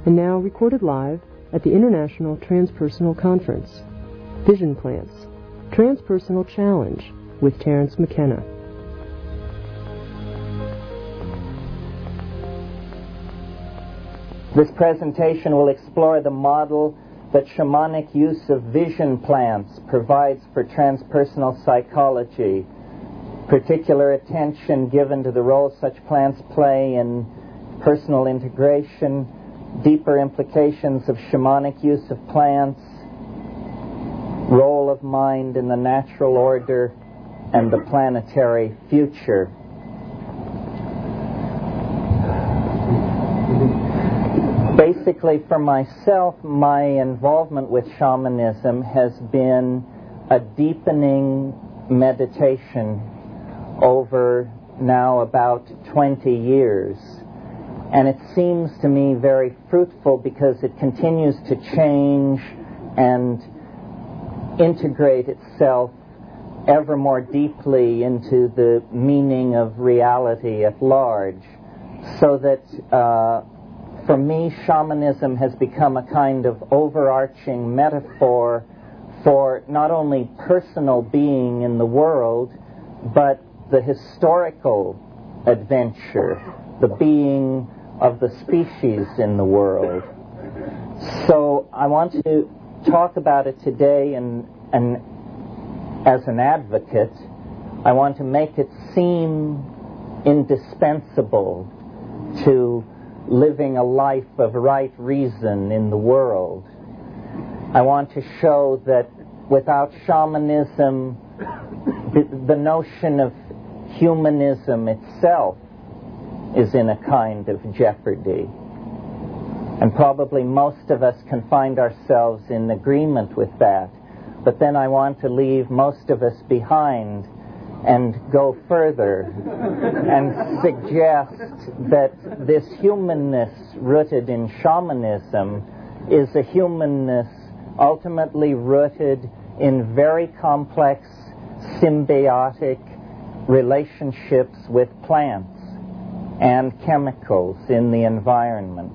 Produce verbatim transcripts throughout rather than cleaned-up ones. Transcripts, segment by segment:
and now recorded live at the International Transpersonal Conference. Vision Plants, Transpersonal Challenge with Terence McKenna. This presentation will explore the model that shamanic use of vision plants provides for transpersonal psychology, particular attention given to the role such plants play in personal integration, deeper implications of shamanic use of plants, role of mind in the natural order, and the planetary future. Basically, for myself, my involvement with shamanism has been a deepening meditation over now about twenty years. And it seems to me very fruitful because it continues to change and integrate itself ever more deeply into the meaning of reality at large. So that uh, for me, shamanism has become a kind of overarching metaphor for not only personal being in the world, but the historical adventure, the being of the species in the world. So I want to talk about it today, and, and as an advocate, I want to make it seem indispensable to living a life of right reason in the world. I want to show that without shamanism, the, the notion of humanism itself is in a kind of jeopardy. And probably most of us can find ourselves in agreement with that. But then I want to leave most of us behind and go further and suggest that this humanness rooted in shamanism is a humanness ultimately rooted in very complex symbiotic relationships with plants and chemicals in the environment.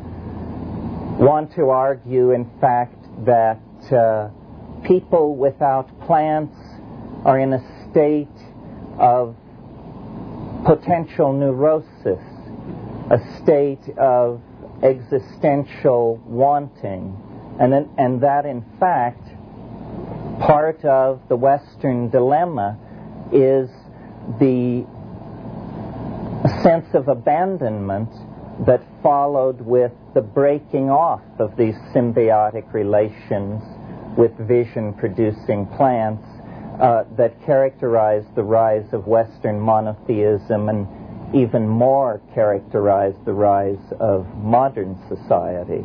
Want to argue, in fact, that uh, people without plants are in a state of potential neurosis, a state of existential wanting, and, and that, in fact, part of the Western dilemma is the sense of abandonment that followed with the breaking off of these symbiotic relations with vision-producing plants uh, that characterized the rise of Western monotheism and even more characterized the rise of modern society.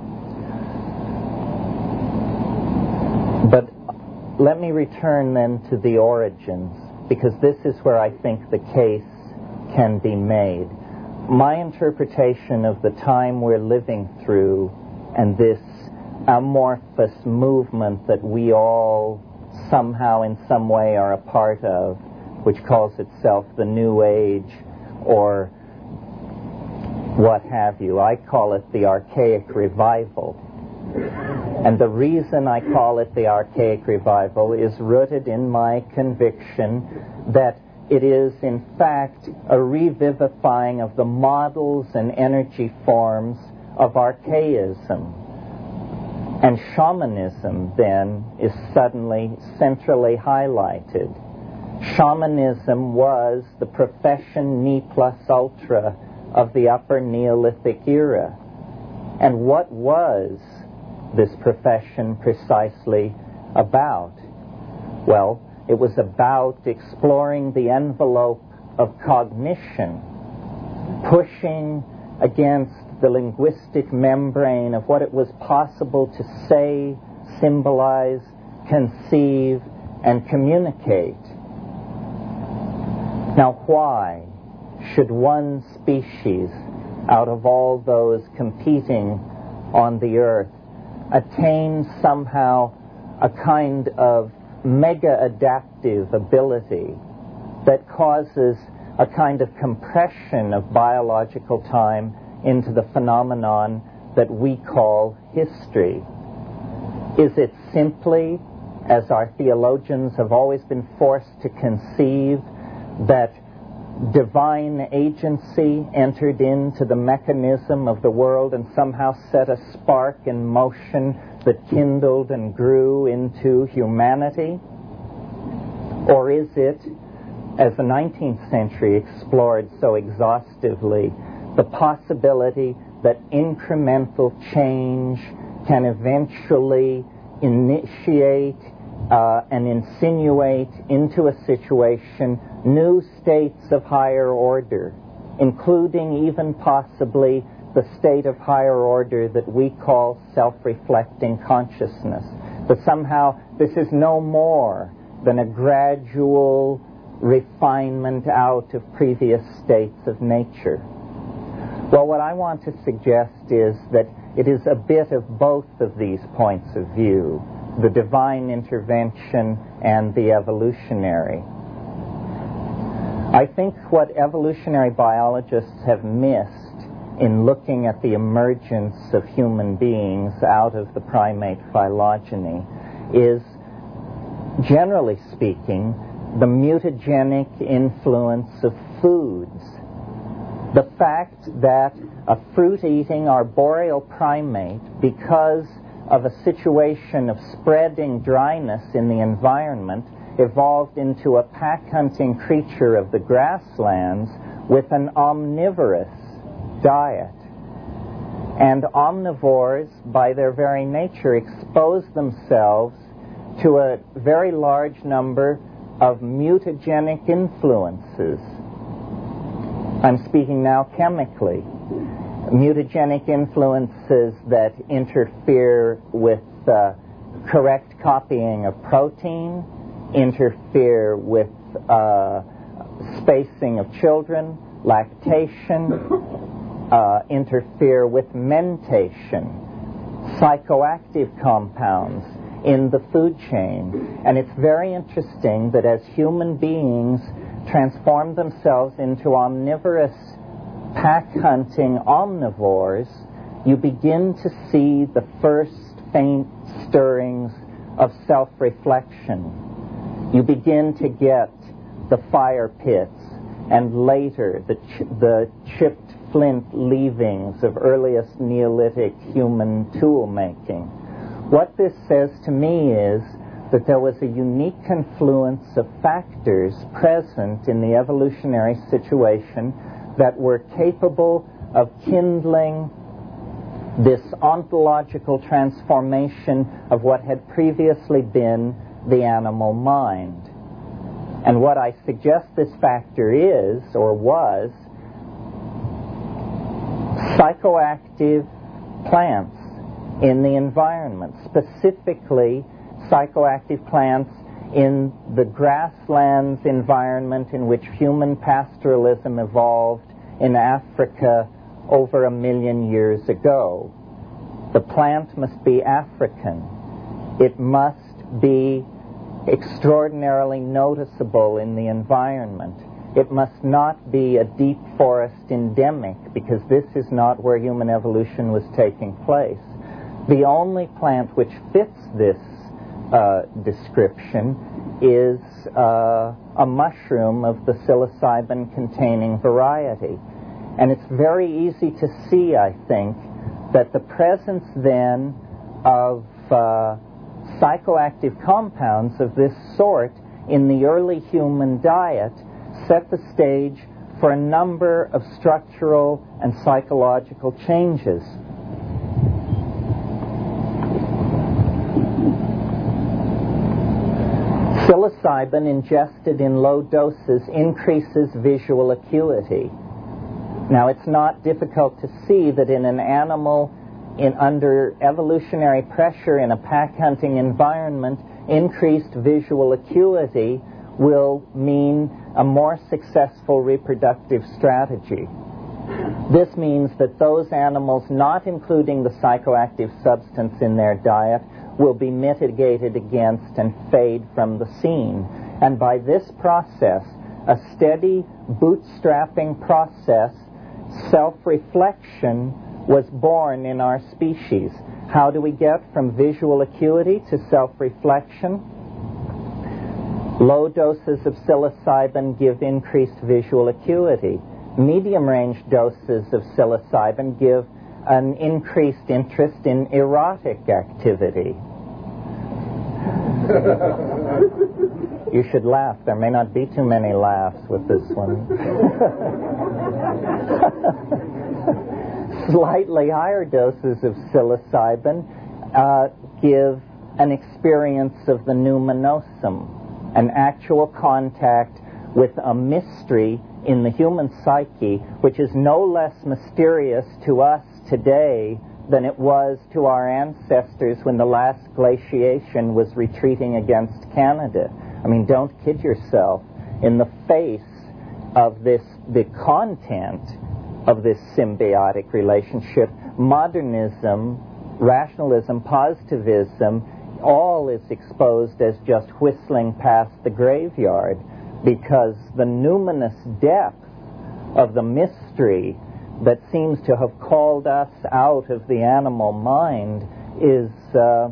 But let me return then to the origins, because this is where I think the case can be made. My interpretation of the time we're living through and this amorphous movement that we all somehow in some way are a part of, which calls itself the New Age or what have you. I call it the Archaic Revival. And the reason I call it the Archaic Revival is rooted in my conviction that it is, in fact, a revivifying of the models and energy forms of archaism. And shamanism, then, is suddenly centrally highlighted. Shamanism was the profession ne plus ultra of the Upper Neolithic era. And what was this profession precisely about? Well, it was about exploring the envelope of cognition, pushing against the linguistic membrane of what it was possible to say, symbolize, conceive, and communicate. Now, why should one species, out of all those competing on the earth, attain somehow a kind of mega-adaptive ability that causes a kind of compression of biological time into the phenomenon that we call history? Is it simply, as our theologians have always been forced to conceive, that divine agency entered into the mechanism of the world and somehow set a spark in motion that kindled and grew into humanity? Or is it, as the nineteenth century explored so exhaustively, the possibility that incremental change can eventually initiate uh, and insinuate into a situation new states of higher order, including even possibly the state of higher order that we call self-reflecting consciousness? That somehow this is no more than a gradual refinement out of previous states of nature. Well, what I want to suggest is that it is a bit of both of these points of view, the divine intervention and the evolutionary. I think what evolutionary biologists have missed in looking at the emergence of human beings out of the primate phylogeny is, generally speaking, the mutagenic influence of foods. The fact that a fruit-eating arboreal primate, because of a situation of spreading dryness in the environment, evolved into a pack-hunting creature of the grasslands with an omnivorous diet. And omnivores, by their very nature, expose themselves to a very large number of mutagenic influences. I'm speaking now chemically. Mutagenic influences that interfere with uh, correct copying of protein, interfere with uh, spacing of children, lactation, uh, interfere with mentation, psychoactive compounds in the food chain. And it's very interesting that as human beings transform themselves into omnivorous, pack-hunting omnivores, you begin to see the first faint stirrings of self-reflection. You begin to get the fire pits and later the, ch- the chipped flint leavings of earliest Neolithic human tool-making. What this says to me is that there was a unique confluence of factors present in the evolutionary situation that were capable of kindling this ontological transformation of what had previously been the animal mind. And what I suggest this factor is, or was, psychoactive plants in the environment, specifically psychoactive plants in the grasslands environment in which human pastoralism evolved in Africa over a million years ago. The plant must be African. It must be extraordinarily noticeable in the environment. It must not be a deep forest endemic, because this is not where human evolution was taking place. The only plant which fits this uh, description is uh, a mushroom of the psilocybin-containing variety. And it's very easy to see, I think, that the presence then of uh, psychoactive compounds of this sort in the early human diet set the stage for a number of structural and psychological changes. Psilocybin ingested in low doses increases visual acuity. Now, it's not difficult to see that in an animal in under evolutionary pressure in a pack-hunting environment, increased visual acuity will mean a more successful reproductive strategy. This means that those animals not including the psychoactive substance in their diet will be mitigated against and fade from the scene. And by this process, a steady bootstrapping process, self-reflection was born in our species. How do we get from visual acuity to self-reflection? Low doses of psilocybin give increased visual acuity. Medium-range doses of psilocybin give an increased interest in erotic activity. You should laugh. There may not be too many laughs with this one. Slightly higher doses of psilocybin uh, give an experience of the numinosum, an actual contact with a mystery in the human psyche, which is no less mysterious to us today than it was to our ancestors when the last glaciation was retreating against Canada. I mean, don't kid yourself. In the face of this, the content of this symbiotic relationship, modernism, rationalism, positivism, all is exposed as just whistling past the graveyard, because the numinous depth of the mystery that seems to have called us out of the animal mind is uh,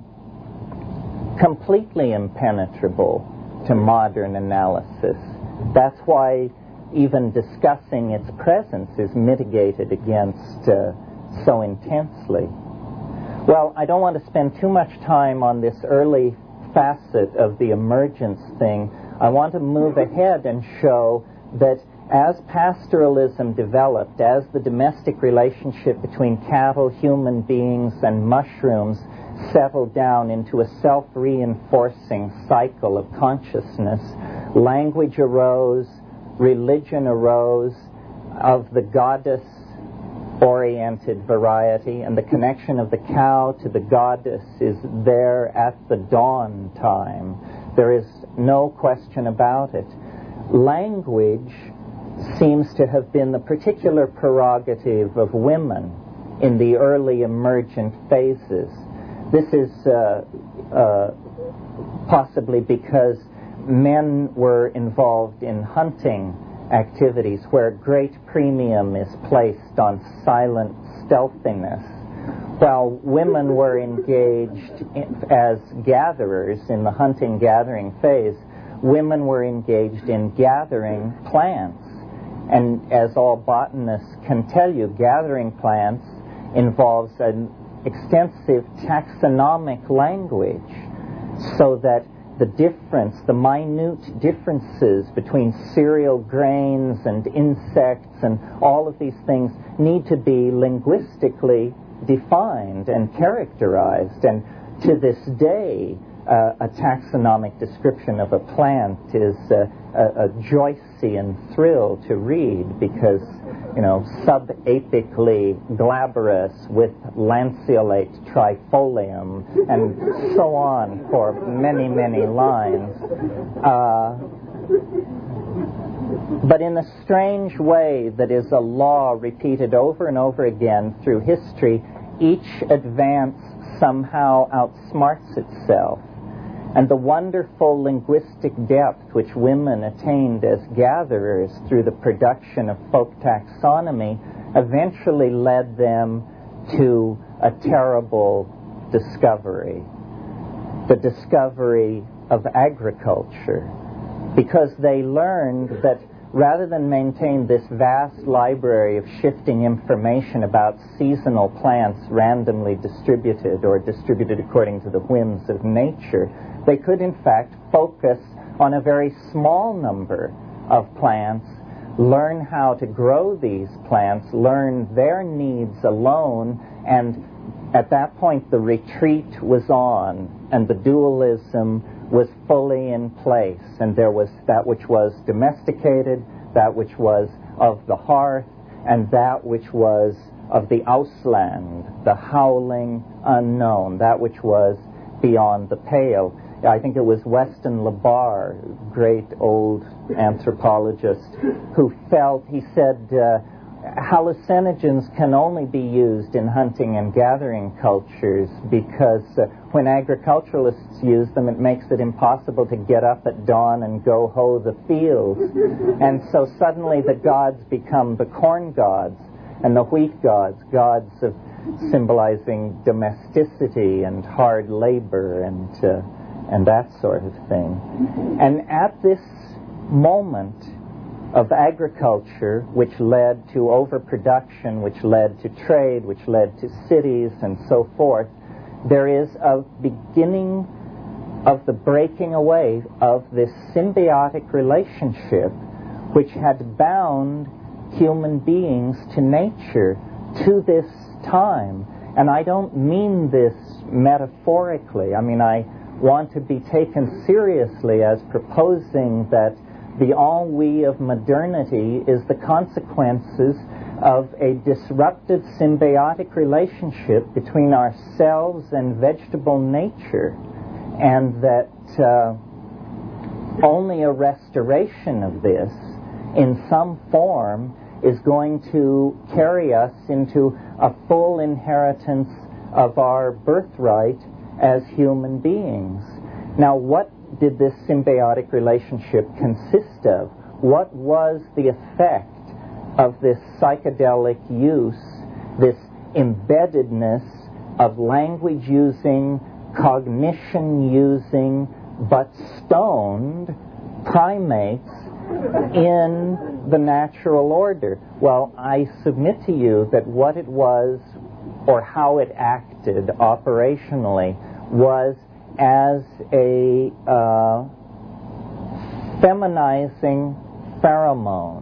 completely impenetrable to modern analysis. That's why even discussing its presence is mitigated against uh, so intensely. Well, I don't want to spend too much time on this early facet of the emergence thing. I want to move ahead and show that as pastoralism developed, as the domestic relationship between cattle, human beings, and mushrooms settled down into a self-reinforcing cycle of consciousness, language arose, religion arose of the goddess-oriented variety, and the connection of the cow to the goddess is there at the dawn time. There is no question about it. Language seems to have been the particular prerogative of women in the early emergent phases. This is uh, uh, possibly because men were involved in hunting activities where great premium is placed on silent stealthiness, while women were engaged in, as gatherers in the hunting-gathering phase. Women were engaged in gathering plants. And as all botanists can tell you, gathering plants involves an extensive taxonomic language, so that the difference, the minute differences between cereal grains and insects and all of these things need to be linguistically defined and characterized. And to this day, uh, a taxonomic description of a plant is uh, a, a Joycean thrill to read, because, you know, subapically glabrous with lanceolate trifolium, and so on for many, many lines. Uh, but in a strange way that is a law repeated over and over again through history, each advance somehow outsmarts itself. And the wonderful linguistic depth which women attained as gatherers through the production of folk taxonomy eventually led them to a terrible discovery, the discovery of agriculture, because they learned that rather than maintain this vast library of shifting information about seasonal plants randomly distributed or distributed according to the whims of nature, they could in fact focus on a very small number of plants, learn how to grow these plants, learn their needs alone, and at that point the retreat was on and the dualism was fully in place, and there was that which was domesticated, that which was of the hearth, and that which was of the Ausland, the howling unknown, that which was beyond the pale. I think it was Weston LeBar, great old anthropologist, who felt, he said, uh, hallucinogens can only be used in hunting and gathering cultures because uh, when agriculturalists use them, it makes it impossible to get up at dawn and go hoe the fields. And so suddenly the gods become the corn gods. and the wheat gods, gods of symbolizing domesticity and hard labor and uh, and that sort of thing. And at this moment of agriculture, which led to overproduction, which led to trade, which led to cities and so forth, there is a beginning of the breaking away of this symbiotic relationship which had bound human beings to nature to this time. And I don't mean this metaphorically. I mean, I want to be taken seriously as proposing that the ennui of modernity is the consequences of a disrupted symbiotic relationship between ourselves and vegetable nature, and that uh, only a restoration of this in some form is going to carry us into a full inheritance of our birthright as human beings. Now, what did this symbiotic relationship consist of? What was the effect of this psychedelic use, this embeddedness of language-using, cognition-using, but stoned primates in the natural order? Well, I submit to you that what it was, or how it acted operationally, was as a uh, feminizing pheromone.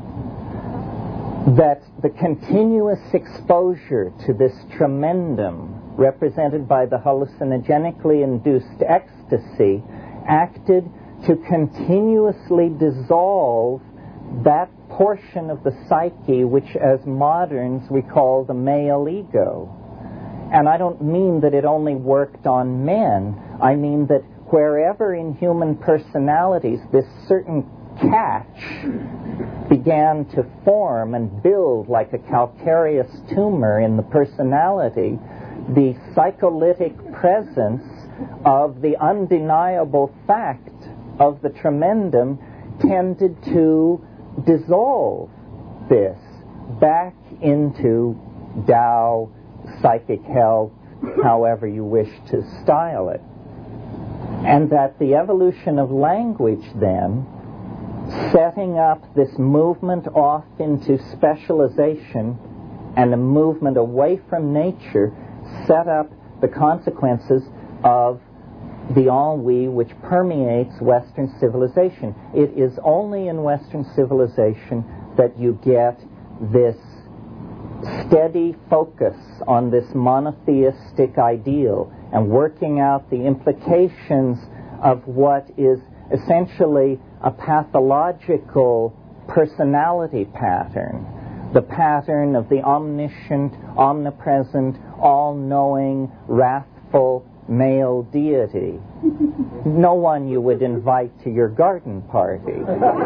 That the continuous exposure to this tremendum, represented by the hallucinogenically induced ecstasy, acted to continuously dissolve that portion of the psyche which as moderns we call the male ego. And I don't mean that it only worked on men. I mean that wherever in human personalities this certain catch began to form and build like a calcareous tumor in the personality, the psycholytic presence of the undeniable fact of the tremendum tended to dissolve this back into Tao, psychic health, however you wish to style it. And that the evolution of language then, setting up this movement off into specialization and a movement away from nature, set up the consequences of the ennui which permeates Western civilization. It is only in Western civilization that you get this steady focus on this monotheistic ideal and working out the implications of what is essentially a pathological personality pattern, the pattern of the omniscient, omnipresent, all-knowing, wrathful male deity. No one you would invite to your garden party.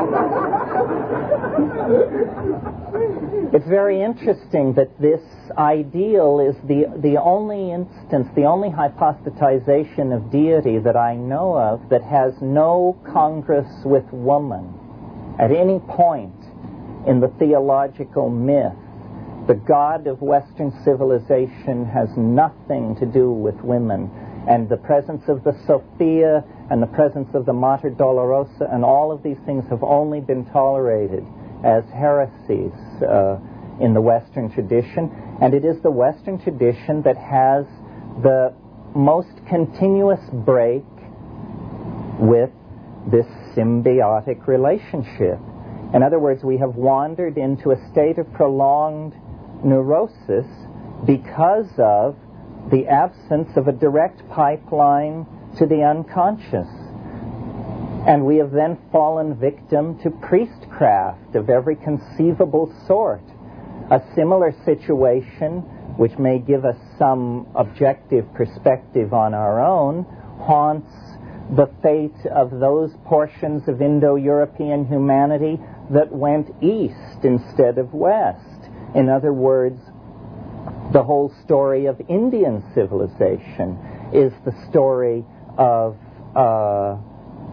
It's very interesting that this ideal is the, the only instance, the only hypostatization of deity that I know of that has no congress with woman. At any point in the theological myth, the God of Western civilization has nothing to do with women. And the presence of the Sophia and the presence of the Mater Dolorosa and all of these things have only been tolerated as heresies uh, in the Western tradition. And it is the Western tradition that has the most continuous break with this symbiotic relationship. In other words, we have wandered into a state of prolonged neurosis because of the absence of a direct pipeline to the unconscious. And we have then fallen victim to priestcraft of every conceivable sort. A similar situation, which may give us some objective perspective on our own, haunts the fate of those portions of Indo-European humanity that went east instead of west. In other words, the whole story of Indian civilization is the story of uh,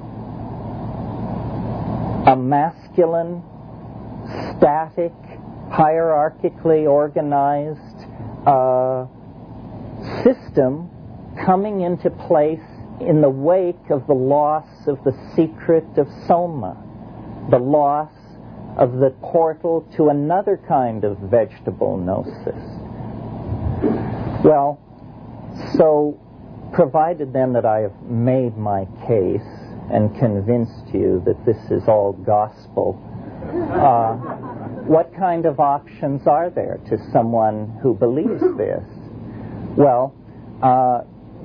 a masculine, static, hierarchically organized uh, system coming into place in the wake of the loss of the secret of Soma, the loss of the portal to another kind of vegetable gnosis. Well, so provided then that I have made my case and convinced you that this is all gospel, uh, what kind of options are there to someone who believes this? Well, uh,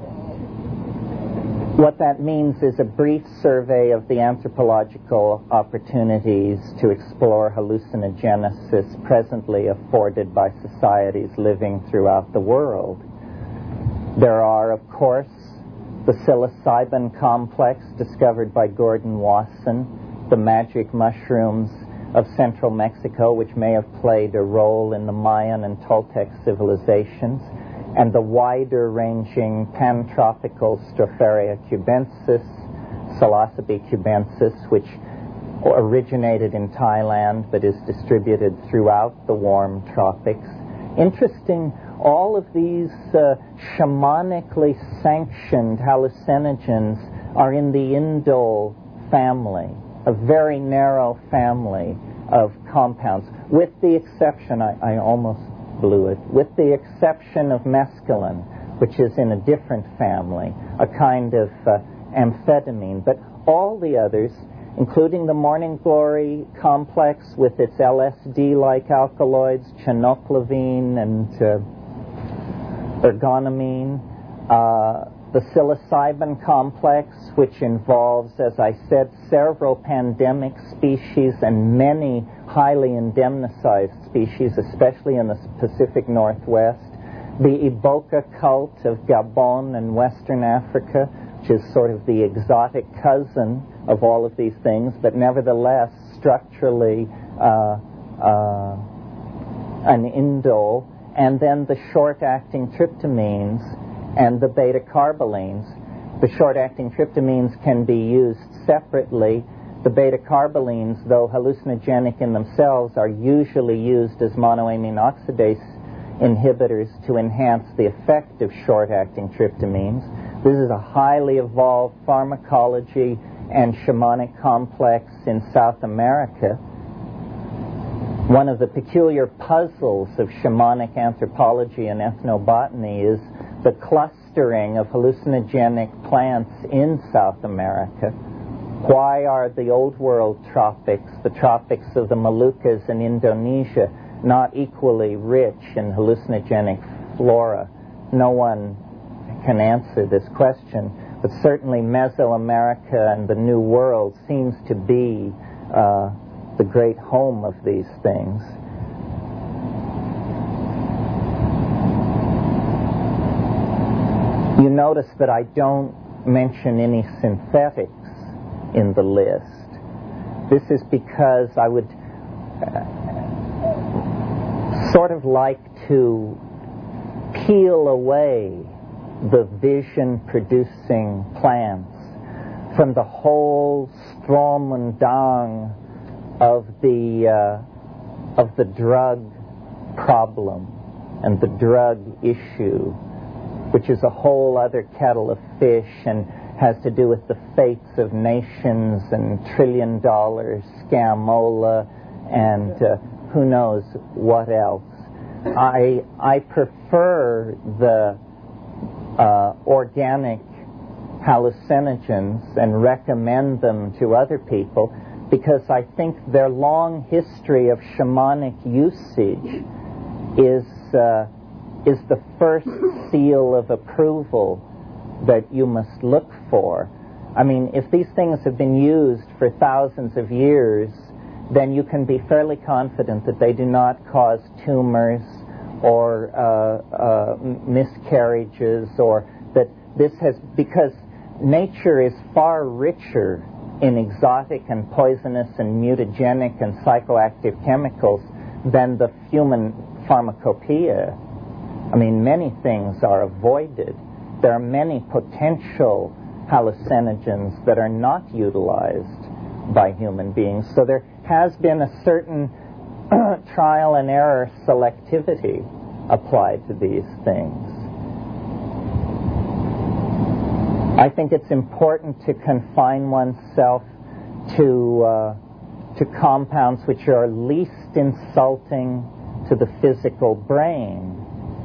what that means is a brief survey of the anthropological opportunities to explore hallucinogenesis presently afforded by societies living throughout the world. There are, of course, the psilocybin complex discovered by Gordon Wasson, the magic mushrooms of central Mexico, which may have played a role in the Mayan and Toltec civilizations, and the wider-ranging pantropical Stropharia cubensis, Psilocybe cubensis, which originated in Thailand but is distributed throughout the warm tropics. Interesting, all of these uh, shamanically sanctioned hallucinogens are in the indole family, a very narrow family of compounds, with the exception, I, I almost blew it, with the exception of mescaline, which is in a different family, a kind of uh, amphetamine. But all the others, including the Morning Glory complex with its L S D-like alkaloids, chenoclavine and uh, ergonomine, uh, the psilocybin complex, which involves, as I said, several pandemic species and many highly indemnicized species, especially in the Pacific Northwest, the Iboka cult of Gabon and Western Africa, which is sort of the exotic cousin of all of these things, but nevertheless structurally uh, uh, an indole, and then the short-acting tryptamines and the beta-carbolines. The short-acting tryptamines can be used separately. The beta-carbolines, though hallucinogenic in themselves, are usually used as monoamine oxidase inhibitors to enhance the effect of short-acting tryptamines. This is a highly evolved pharmacology and shamanic complex in South America. One of the peculiar puzzles of shamanic anthropology and ethnobotany is the clustering of hallucinogenic plants in South America. Why are the Old World tropics, the tropics of the Moluccas and Indonesia, not equally rich in hallucinogenic flora? No one can answer this question, but certainly Mesoamerica and the New World seems to be uh, the great home of these things. You notice that I don't mention any synthetics in the list. This is because I would uh, sort of like to peel away the vision-producing plants from the whole Strom und Drang of the uh, of the drug problem and the drug issue, which is a whole other kettle of fish and has to do with the fates of nations and trillion-dollar scamola and uh, who knows what else. I I prefer the uh, organic hallucinogens and recommend them to other people because I think their long history of shamanic usage is uh, is the first seal of approval that you must look for. I mean, if these things have been used for thousands of years, then you can be fairly confident that they do not cause tumors or uh, uh, miscarriages, or that this has, because nature is far richer in exotic and poisonous and mutagenic and psychoactive chemicals than the human pharmacopoeia. I mean, many things are avoided. There are many potential hallucinogens that are not utilized by human beings. So there has been a certain trial and error selectivity applied to these things. I think it's important to confine oneself to uh, to compounds which are least insulting to the physical brain,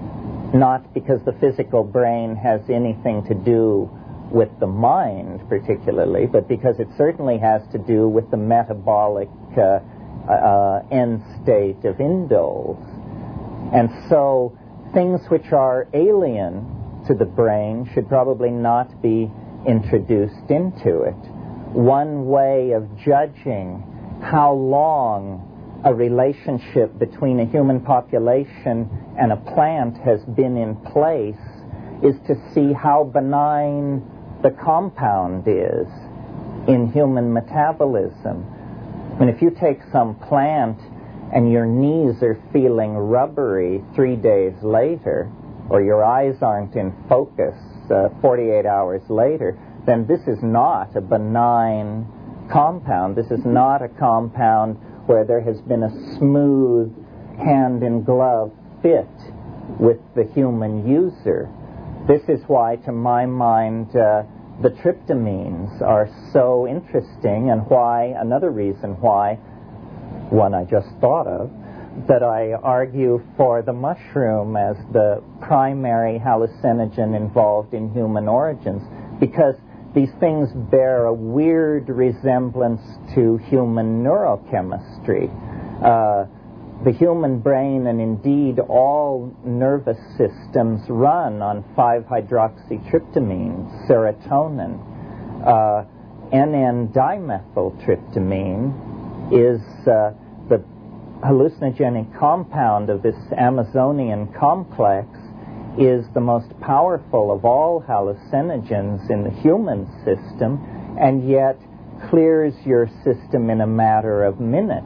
not because the physical brain has anything to do with the mind particularly, but because it certainly has to do with the metabolic uh, uh, end state of indoles. And so things which are alien to the brain should probably not be introduced into it. One way of judging how long a relationship between a human population and a plant has been in place is to see how benign the compound is in human metabolism. I mean, if you take some plant and your knees are feeling rubbery three days later, or your eyes aren't in focus uh, forty-eight hours later, then this is not a benign compound. This is not a compound where there has been a smooth hand-in-glove fit with the human user. This is why, to my mind, uh, the tryptamines are so interesting, and why, another reason why, one I just thought of, that I argue for the mushroom as the primary hallucinogen involved in human origins, because these things bear a weird resemblance to human neurochemistry. Uh, the human brain, and indeed all nervous systems, run on five hydroxytryptamine, serotonin. Uh, N N dimethyltryptamine is uh, the hallucinogenic compound of this Amazonian complex, is the most powerful of all hallucinogens in the human system, and yet clears your system in a matter of minutes.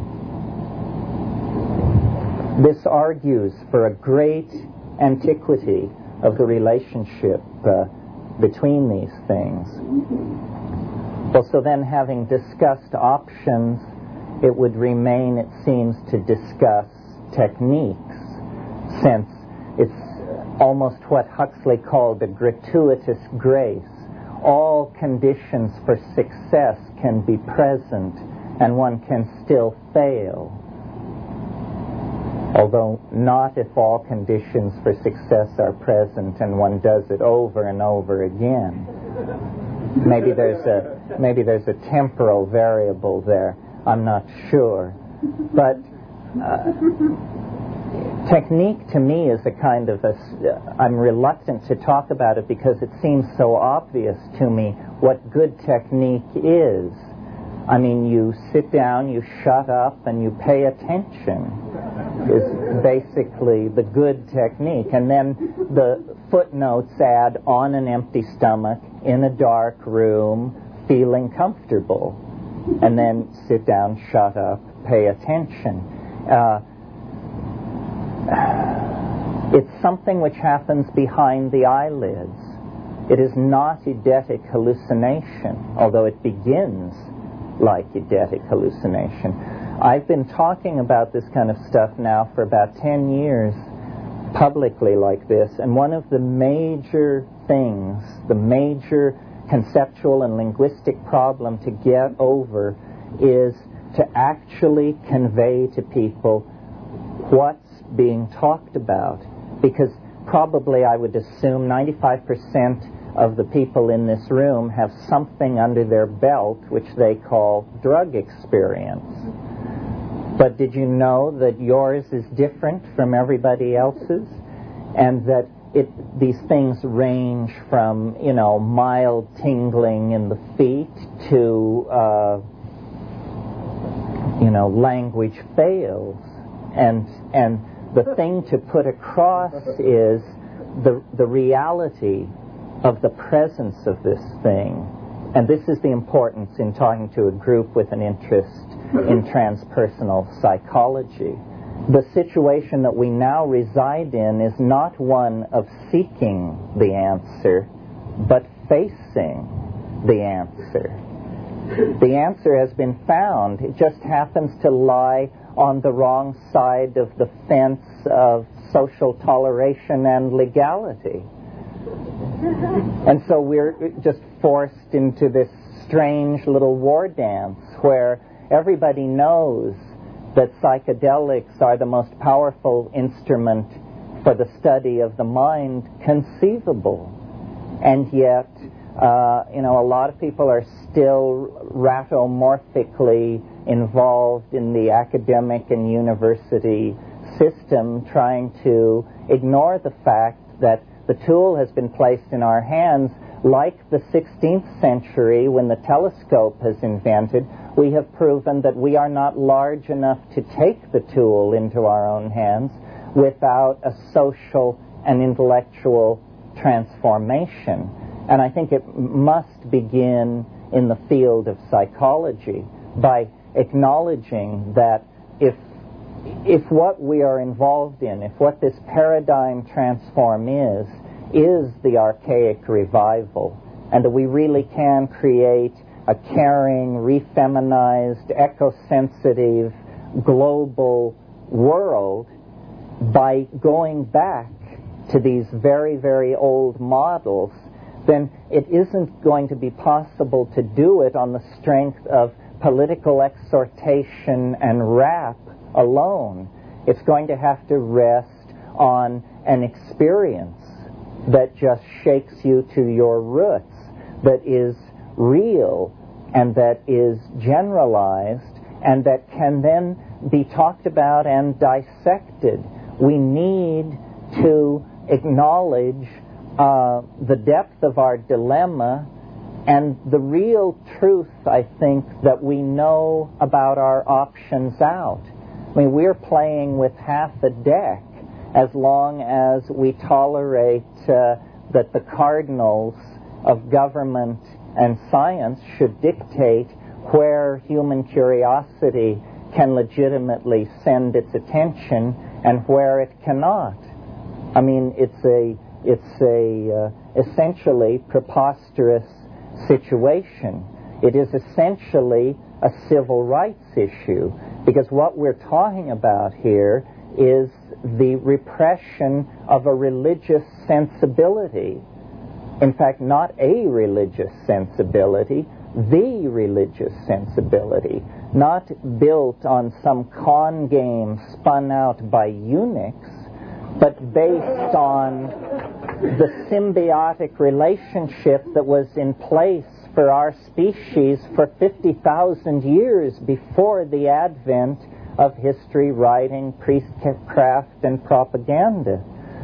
This argues for a great antiquity of the relationship uh, between these things. Well, so then, having discussed options, it would remain, it seems, to discuss techniques, since it's almost what Huxley called a gratuitous grace. All conditions for success can be present, and one can still fail. Although not if all conditions for success are present and one does it over and over again. Maybe there's a maybe there's a temporal variable there. I'm not sure. But uh, technique to me is a kind of a... I'm reluctant to talk about it because it seems so obvious to me what good technique is. I mean, you sit down, you shut up, and you pay attention is basically the good technique. And then the footnotes add, on an empty stomach, in a dark room, feeling comfortable. And then sit down, shut up, pay attention. Uh, it's something which happens behind the eyelids. It is not eidetic hallucination, although it begins like eidetic hallucination. I've been talking about this kind of stuff now for about ten years, publicly like this, and one of the major things, the major conceptual and linguistic problem to get over is to actually convey to people what's being talked about. Because probably, I would assume, ninety-five percent of the people in this room have something under their belt which they call drug experience. But did you know that yours is different from everybody else's? And that it these things range from, you know, mild tingling in the feet to, uh, you know, language fails. And and the thing to put across is the the reality of the presence of this thing. And this is the importance in talking to a group with an interest in transpersonal psychology. The situation that we now reside in is not one of seeking the answer, but facing the answer. The answer has been found. It just happens to lie on the wrong side of the fence of social toleration and legality. And so we're just forced into this strange little war dance where everybody knows that psychedelics are the most powerful instrument for the study of the mind conceivable. And yet, uh, you know, a lot of people are still ratomorphically involved in the academic and university system, trying to ignore the fact that the tool has been placed in our hands. Like the sixteenth century, when the telescope has invented, we have proven that we are not large enough to take the tool into our own hands without a social and intellectual transformation. And I think it must begin in the field of psychology by acknowledging that if if what we are involved in, if what this paradigm transform is, is the archaic revival, and that we really can create a caring, refeminized, eco-sensitive, global world by going back to these very, very old models, then it isn't going to be possible to do it on the strength of political exhortation and rap alone. It's going to have to rest on an experience that just shakes you to your roots, that is real and that is generalized and that can then be talked about and dissected. We need to acknowledge uh, the depth of our dilemma and the real truth, I think, that we know about our options out. I mean, we're playing with half a deck as long as we tolerate uh, that the cardinals of government and science should dictate where human curiosity can legitimately send its attention and where it cannot. I mean, it's a it's a uh, essentially preposterous situation. It is essentially a civil rights issue, because what we're talking about here is the repression of a religious sensibility. In fact, not a religious sensibility, the religious sensibility, not built on some con game spun out by eunuchs, but based on the symbiotic relationship that was in place for our species for fifty thousand years before the advent of history, writing, priestcraft, and propaganda.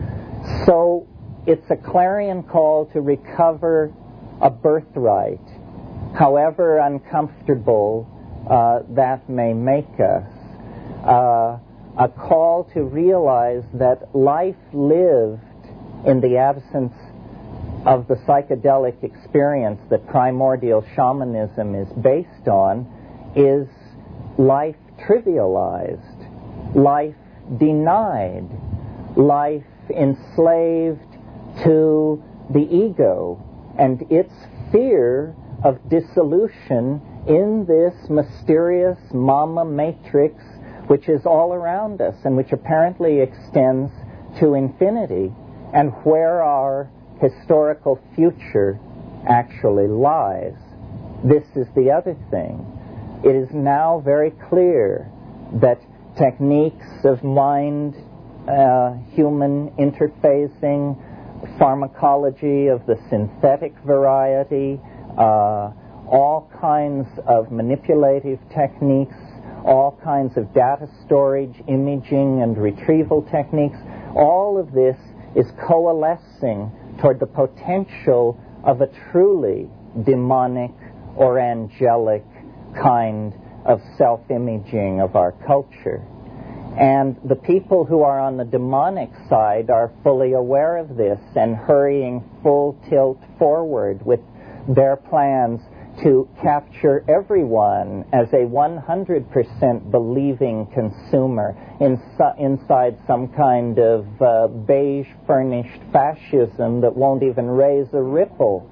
So it's a clarion call to recover a birthright, however uncomfortable uh, that may make us. Uh, a call to realize that life lived in the absence of the psychedelic experience that primordial shamanism is based on is life trivialized, life denied, life enslaved to the ego and its fear of dissolution in this mysterious mama matrix which is all around us and which apparently extends to infinity, and where our historical future actually lies. This is the other thing. It is now very clear that techniques of mind, uh, human interfacing, pharmacology of the synthetic variety, uh, all kinds of manipulative techniques, all kinds of data storage, imaging, and retrieval techniques, all of this is coalescing toward the potential of a truly demonic or angelic kind of self-imaging of our culture. And the people who are on the demonic side are fully aware of this and hurrying full tilt forward with their plans to capture everyone as a one hundred percent believing consumer insi- inside some kind of uh, beige-furnished fascism that won't even raise a ripple.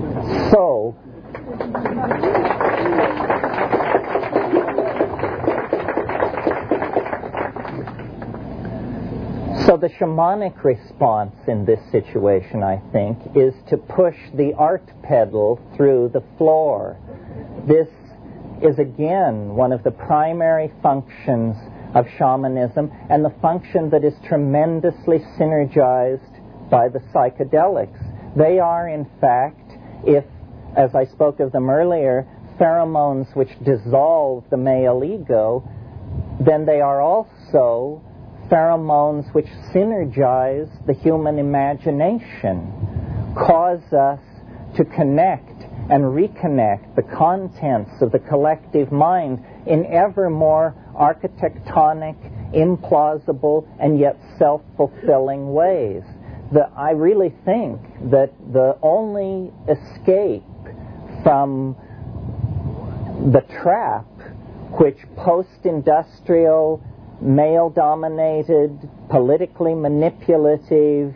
So, So the shamanic response in this situation, I think, is to push the art pedal through the floor. This is, again, one of the primary functions of shamanism, and the function that is tremendously synergized by the psychedelics. They are, in fact, if, as I spoke of them earlier, pheromones which dissolve the male ego, then they are also pheromones which synergize the human imagination, cause us to connect and reconnect the contents of the collective mind in ever more architectonic, implausible, and yet self-fulfilling ways. The, I really think that the only escape from the trap which post-industrial, male-dominated, politically manipulative,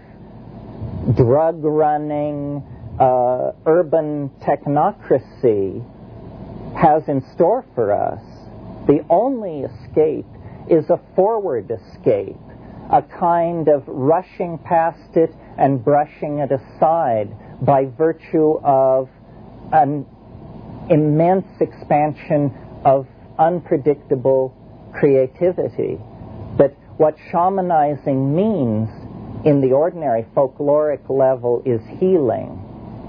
drug-running, uh, urban technocracy has in store for us, the only escape is a forward escape, a kind of rushing past it and brushing it aside by virtue of an immense expansion of unpredictable creativity. But what shamanizing means in the ordinary folkloric level is healing.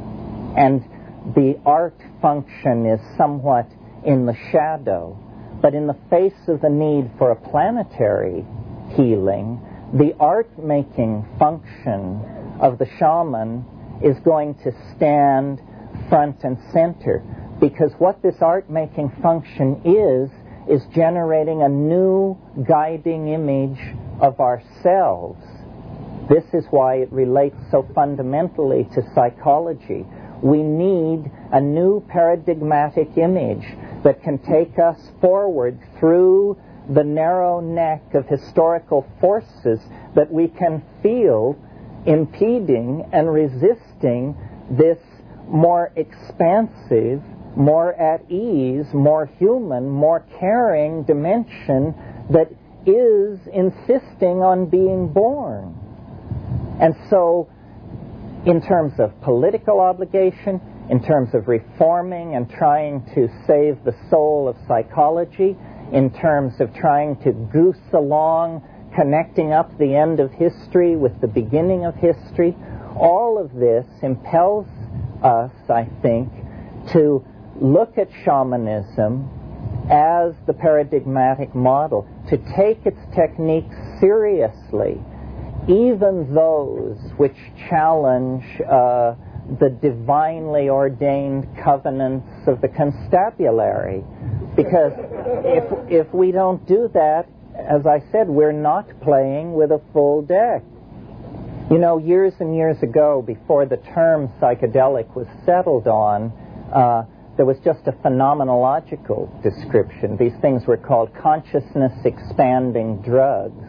And the art function is somewhat in the shadow. But in the face of the need for a planetary healing, the art-making function of the shaman is going to stand front and center. Because what this art-making function is, is generating a new guiding image of ourselves. This is why it relates so fundamentally to psychology. We need a new paradigmatic image that can take us forward through the narrow neck of historical forces that we can feel impeding and resisting this more expansive, more at ease, more human, more caring dimension that is insisting on being born. And so, in terms of political obligation, in terms of reforming and trying to save the soul of psychology, in terms of trying to goose along, connecting up the end of history with the beginning of history, all of this impels us, I think, to look at shamanism as the paradigmatic model, to take its techniques seriously, even those which challenge uh, the divinely ordained covenants of the constabulary. Because if, if we don't do that, as I said, we're not playing with a full deck. You know, years and years ago, before the term psychedelic was settled on, uh, there was just a phenomenological description. These things were called consciousness-expanding drugs.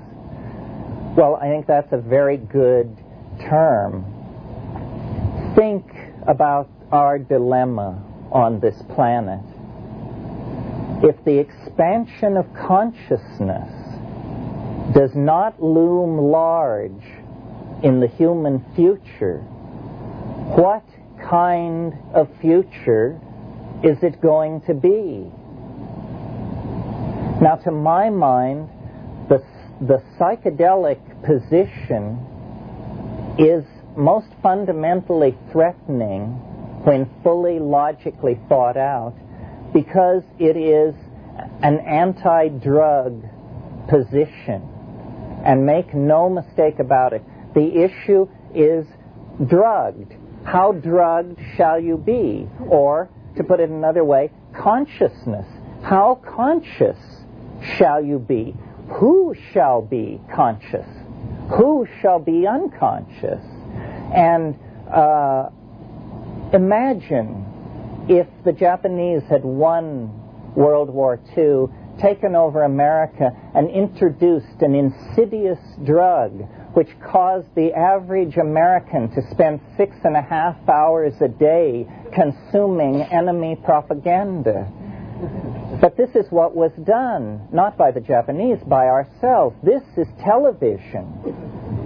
Well, I think that's a very good term. Think about our dilemma on this planet. If the expansion of consciousness does not loom large in the human future, what kind of future is it going to be? Now, to my mind, the, the psychedelic position is most fundamentally threatening when fully logically thought out, because it is an anti-drug position. And make no mistake about it, the issue is drugged. How drugged shall you be? Or, to put it another way, consciousness. How conscious shall you be? Who shall be conscious? Who shall be unconscious? And uh, imagine if the Japanese had won World War Two, taken over America, and introduced an insidious drug which caused the average American to spend six and a half hours a day consuming enemy propaganda. But this is what was done, not by the Japanese, by ourselves. This is television.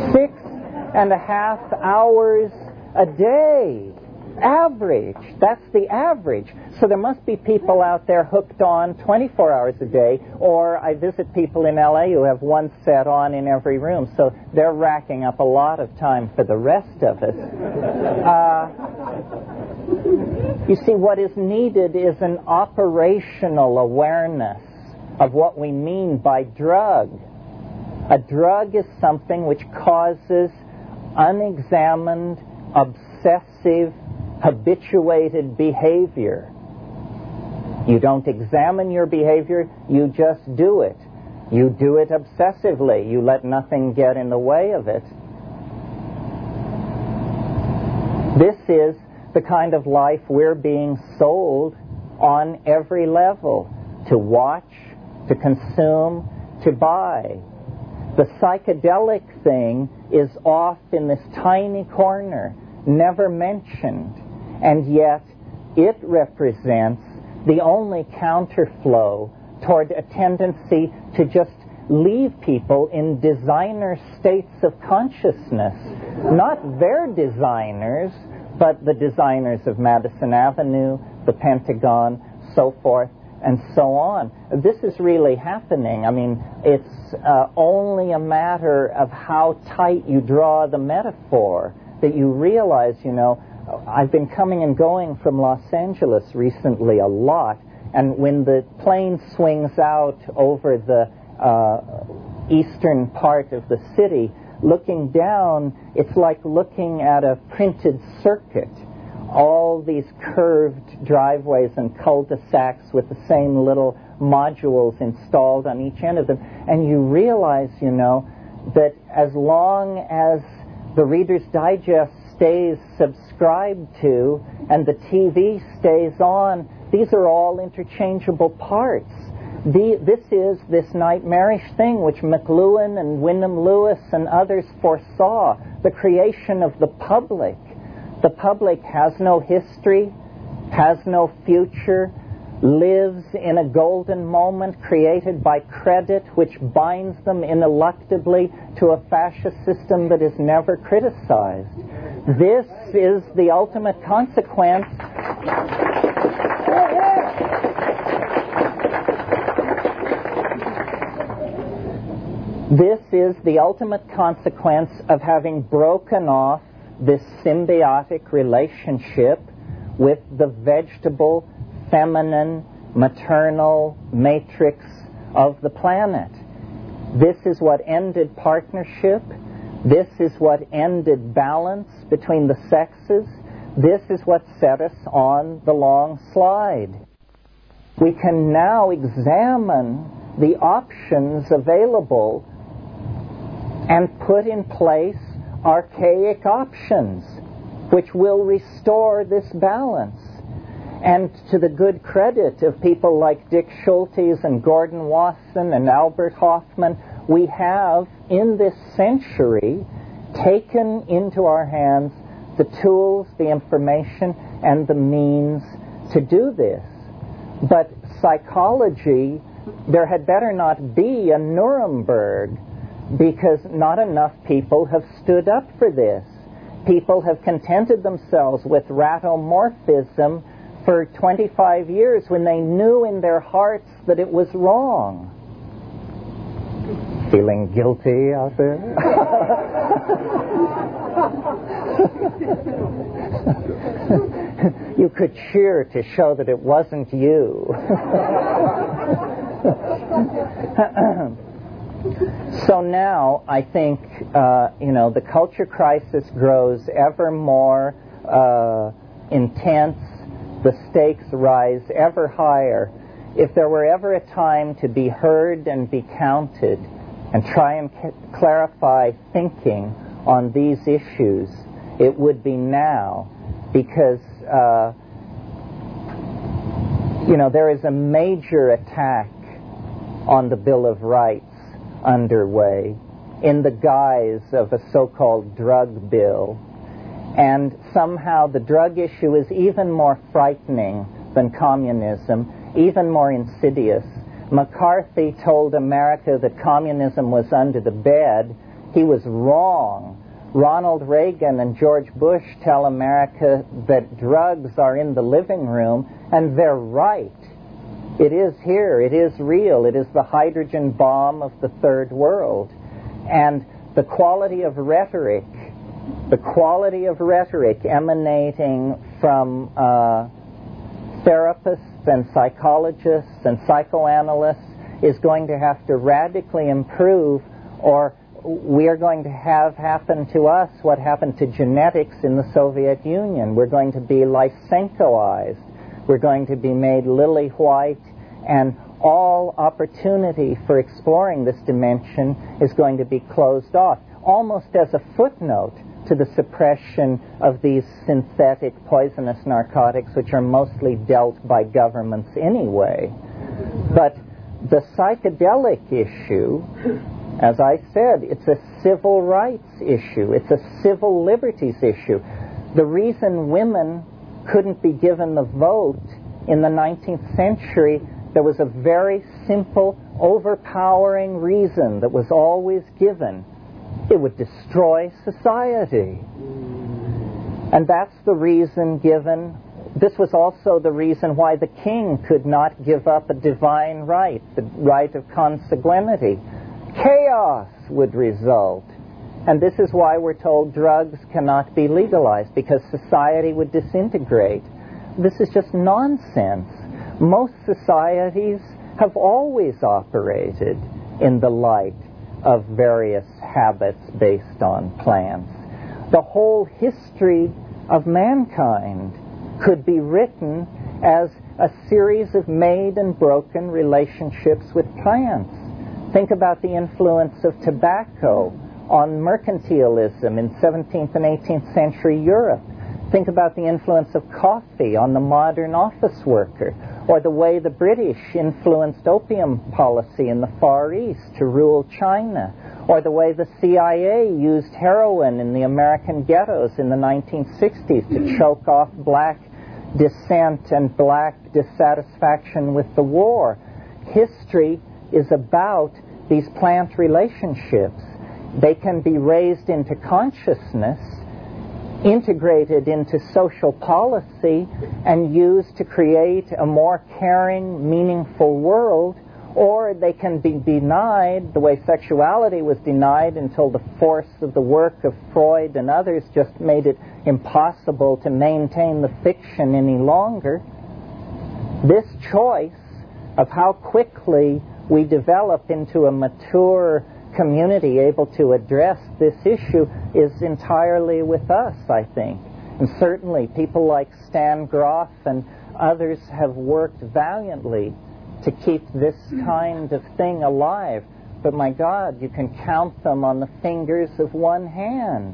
Six and a half hours a day. Average. That's the average. So there must be people out there hooked on twenty-four hours a day, or I visit people in L A who have one set on in every room, so they're racking up a lot of time for the rest of us. Uh, you see, what is needed is an operational awareness of what we mean by drug. A drug is something which causes unexamined, obsessive, habituated behavior. You don't examine your behavior, you just do it. You do it obsessively. You let nothing get in the way of it. This is the kind of life we're being sold on every level. To watch, to consume, to buy. The psychedelic thing is off in this tiny corner, never mentioned. And yet, it represents the only counterflow toward a tendency to just leave people in designer states of consciousness. Not their designers, but the designers of Madison Avenue, the Pentagon, so forth, and so on. This is really happening. I mean, it's uh, only a matter of how tight you draw the metaphor that you realize, you know, I've been coming and going from Los Angeles recently a lot, and when the plane swings out over the uh, eastern part of the city, looking down, it's like looking at a printed circuit. All these curved driveways and cul-de-sacs with the same little modules installed on each end of them. And you realize, you know, that as long as the Reader's Digest stays subscribed to and the T V stays on, these are all interchangeable parts. The, this is this nightmarish thing which McLuhan and Wyndham Lewis and others foresaw, the creation of the public. The public has no history, has no future, lives in a golden moment created by credit which binds them ineluctably to a fascist system that is never criticized. This is the ultimate consequence. This is the ultimate consequence of having broken off this symbiotic relationship with the vegetable, feminine, maternal matrix of the planet. This is what ended partnership. This is what ended balance between the sexes. This is what set us on the long slide. We can now examine the options available and put in place archaic options which will restore this balance. And to the good credit of people like Dick Schultes and Gordon Wasson and Albert Hoffman, we have, in this century, taken into our hands the tools, the information, and the means to do this. But psychology, there had better not be a Nuremberg, because not enough people have stood up for this. People have contented themselves with ratomorphism for twenty-five years when they knew in their hearts that it was wrong. Feeling guilty out there? You could cheer to show that it wasn't you. So now I think, uh, you know, the culture crisis grows ever more uh, intense. The stakes rise ever higher. If there were ever a time to be heard and be counted and try and c- clarify thinking on these issues, it would be now, because, uh, you know, there is a major attack on the Bill of Rights underway in the guise of a so-called drug bill. And somehow the drug issue is even more frightening than communism, even more insidious. McCarthy told America that communism was under the bed. he was wrong. Ronald Reagan and George Bush tell America that drugs are in the living room, and they're right. It is here. It is real. It is the hydrogen bomb of the third world. And the quality of rhetoric, the quality of rhetoric emanating from uh, therapists and psychologists and psychoanalysts is going to have to radically improve, or we are going to have happen to us what happened to genetics in the Soviet Union. We're going to be Lysenkoized. We're going to be made lily white, and all opportunity for exploring this dimension is going to be closed off, almost as a footnote to the suppression of these synthetic poisonous narcotics, which are mostly dealt by governments anyway. But the psychedelic issue, as I said, it's a civil rights issue. It's a civil liberties issue. The reason women couldn't be given the vote in the nineteenth century, there was a very simple, overpowering reason that was always given. It would destroy society. And that's the reason given. This was also the reason why the king could not give up a divine right, the right of consanguinity. Chaos would result. And this is why we're told drugs cannot be legalized, because society would disintegrate. This is just nonsense. Most societies have always operated in the light of various habits based on plants. The whole history of mankind could be written as a series of made and broken relationships with plants. Think about the influence of tobacco on mercantilism in seventeenth and eighteenth century Europe. Think about the influence of coffee on the modern office worker, or the way the British influenced opium policy in the Far East to rule China, or the way the C I A used heroin in the American ghettos in the nineteen sixties to choke off black dissent and black dissatisfaction with the war. History is about these plant relationships. They can be raised into consciousness, integrated into social policy, and used to create a more caring, meaningful world, or they can be denied the way sexuality was denied until the force of the work of Freud and others just made it impossible to maintain the fiction any longer. This choice of how quickly we develop into a mature community able to address this issue is entirely with us, I think. And certainly people like Stan Grof and others have worked valiantly to keep this kind of thing alive. But my God, you can count them on the fingers of one hand.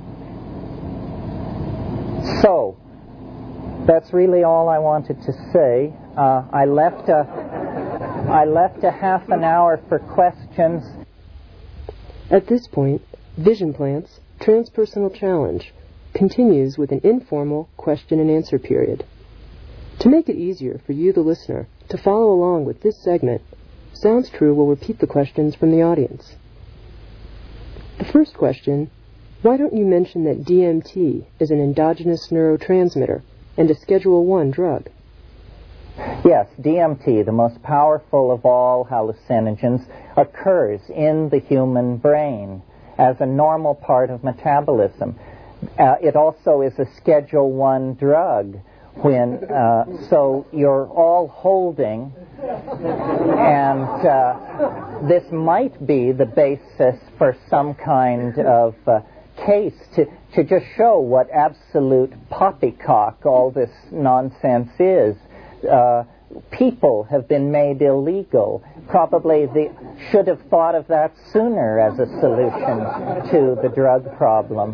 So, that's really all I wanted to say. Uh, I left a, I left a half an hour for questions. At this point, Vision Plants Transpersonal Challenge continues with an informal question and answer period. To make it easier for you, the listener, to follow along with this segment, Sounds True will repeat the questions from the audience. The first question: why don't you mention that D M T is an endogenous neurotransmitter and a Schedule one drug? Yes, D M T, the most powerful of all hallucinogens, occurs in the human brain as a normal part of metabolism. Uh, it also is a Schedule one drug. When uh, so you're all holding, and uh, this might be the basis for some kind of uh, case to, to just show what absolute poppycock all this nonsense is. Uh, people have been made illegal. Probably they should have thought of that sooner as a solution to the drug problem.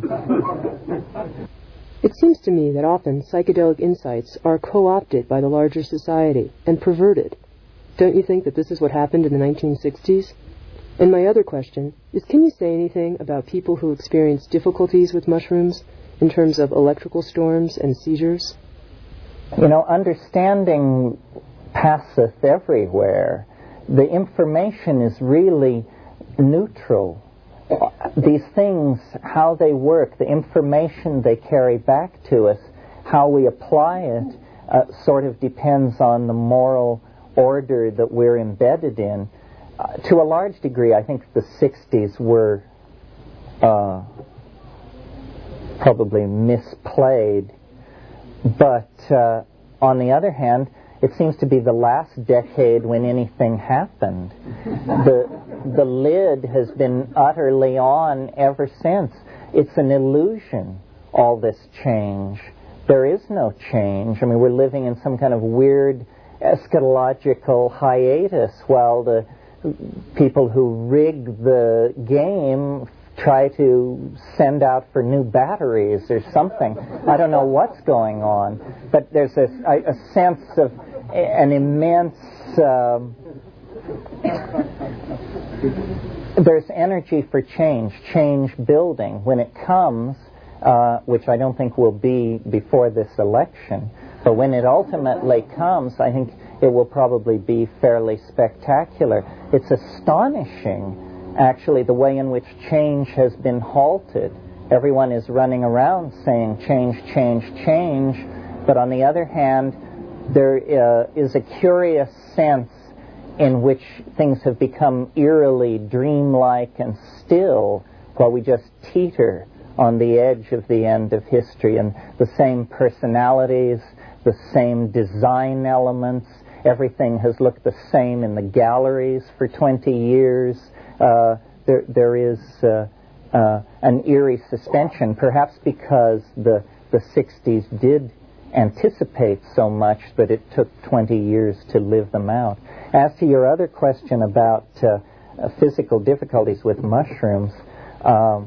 It seems to me that often psychedelic insights are co-opted by the larger society and perverted. Don't you think that this is what happened in the nineteen sixties? And my other question is, can you say anything about people who experience difficulties with mushrooms in terms of electrical storms and seizures? You know, understanding passeth everywhere. The information is really neutral. these things, how they work, the information they carry back to us, how we apply it, uh, sort of depends on the moral order that we're embedded in. Uh, to a large degree, I think the sixties were uh, probably misplayed. But uh, on the other hand, it seems to be the last decade when anything happened. The, the lid has been utterly on ever since. It's an illusion, all this change. There is no change. I mean, we're living in some kind of weird eschatological hiatus while the people who rig the game try to send out for new batteries or something. I don't know what's going on, but there's a, a sense of an immense... Um, there's energy for change, change building. When it comes, uh, which I don't think will be before this election, but when it ultimately comes, I think it will probably be fairly spectacular. It's astonishing, actually, the way in which change has been halted. Everyone is running around saying change, change, change, but on the other hand, there uh, is a curious sense in which things have become eerily dreamlike and still while we just teeter on the edge of the end of history, and the same personalities, the same design elements, everything has looked the same in the galleries for twenty years. Uh, there, there is uh, uh, an eerie suspension, perhaps because the, the sixties did anticipate so much that it took twenty years to live them out. As to your other question about uh, uh, physical difficulties with mushrooms, um,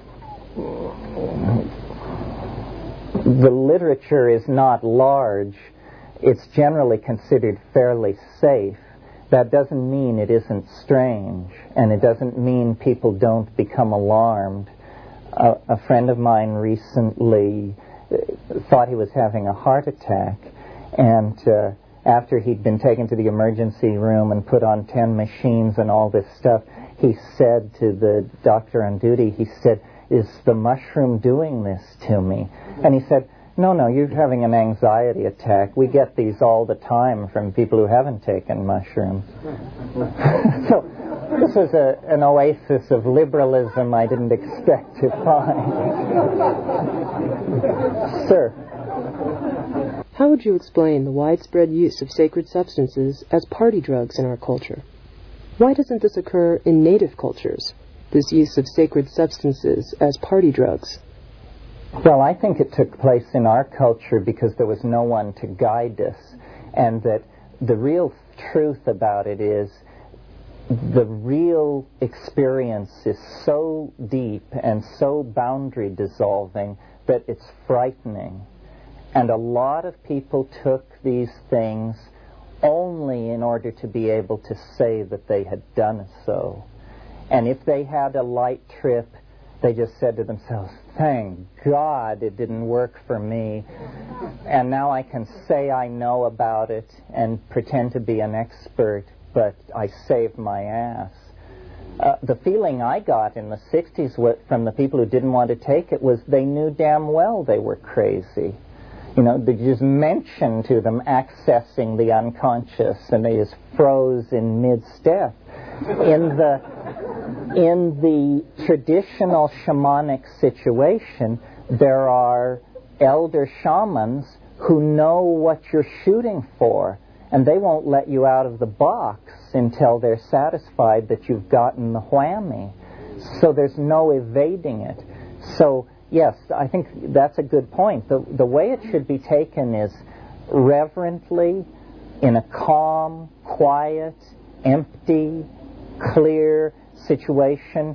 the literature is not large. It's generally considered fairly safe. That doesn't mean it isn't strange, and it doesn't mean people don't become alarmed. Uh, a friend of mine recently thought he was having a heart attack, and uh, after he'd been taken to the emergency room and put on ten machines and all this stuff, he said to the doctor on duty, he said, "Is the mushroom doing this to me?" And he said, no, no, you're having an anxiety attack. We get these all the time from people who haven't taken mushrooms. So this was a, an oasis of liberalism I didn't expect to find. Sir? How would you explain the widespread use of sacred substances as party drugs in our culture? Why doesn't this occur in native cultures, this use of sacred substances as party drugs? Well, I think it took place in our culture because there was no one to guide us, and that the real truth about it is the real experience is so deep and so boundary dissolving that it's frightening. And a lot of people took these things only in order to be able to say that they had done so. And if they had a light trip, they just said to themselves, thank God it didn't work for me, and now I can say I know about it and pretend to be an expert, but I saved my ass. Uh, the feeling I got in the sixties from the people who didn't want to take it was they knew damn well they were crazy. You know, they just mentioned to them accessing the unconscious, and they just froze in mid-step. In the in the traditional shamanic situation, there are elder shamans who know what you're shooting for, and they won't let you out of the box until they're satisfied that you've gotten the whammy. So there's no evading it. So, yes, I think that's a good point. The, the way it should be taken is reverently, in a calm, quiet, empty, clear situation,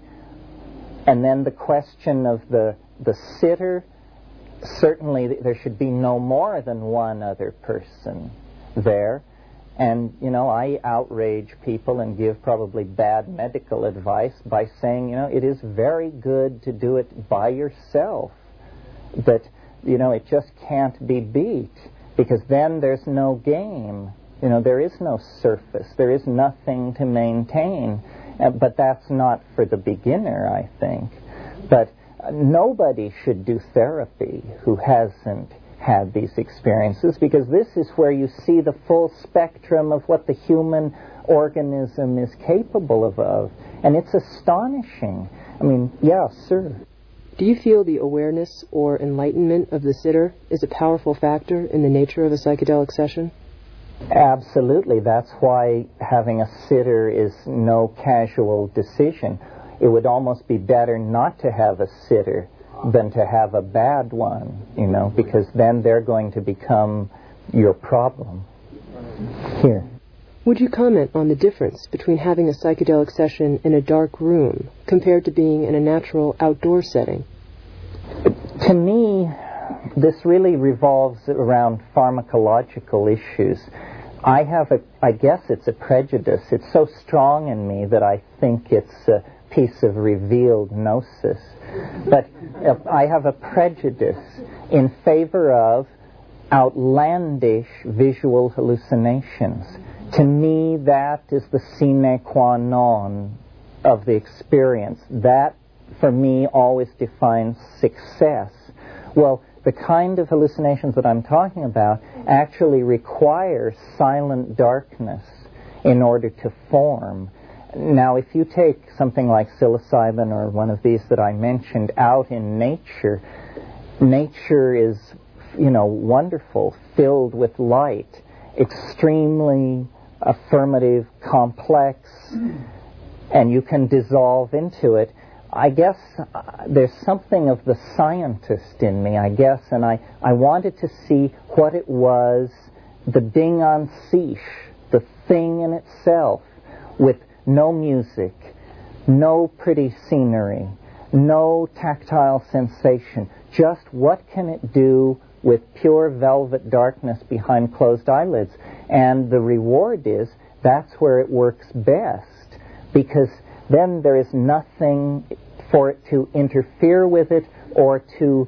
and then the question of the the sitter, certainly there should be no more than one other person there. And, you know, I outrage people and give probably bad medical advice by saying, you know, it is very good to do it by yourself. But, you know, it just can't be beat, because then there's no game. You know, there is no surface. There is nothing to maintain. Uh, but that's not for the beginner, I think. But uh, nobody should do therapy who hasn't had these experiences, because this is where you see the full spectrum of what the human organism is capable of, of. And it's astonishing. I mean, yeah, sir. Do you feel the awareness or enlightenment of the sitter is a powerful factor in the nature of a psychedelic session? Absolutely. That's why having a sitter is no casual decision. It would almost be better not to have a sitter than to have a bad one, you know, because then they're going to become your problem. Here. Would you comment on the difference between having a psychedelic session in a dark room compared to being in a natural outdoor setting? To me, this really revolves around pharmacological issues. I have a, I guess it's a prejudice. It's so strong in me that I think it's a piece of revealed gnosis. But uh, I have a prejudice in favor of outlandish visual hallucinations. To me, that is the sine qua non of the experience. That, for me, always defines success. Well, the kind of hallucinations that I'm talking about actually require silent darkness in order to form. Now, if you take something like psilocybin or one of these that I mentioned out in nature, nature is, you know, wonderful, filled with light, extremely affirmative, complex, and you can dissolve into it. I guess uh, there's something of the scientist in me, I guess, and I, I wanted to see what it was, the ding en sich, the thing in itself, with no music, no pretty scenery, no tactile sensation. Just what can it do with pure velvet darkness behind closed eyelids? And the reward is that's where it works best, because then there is nothing for it to interfere with it or to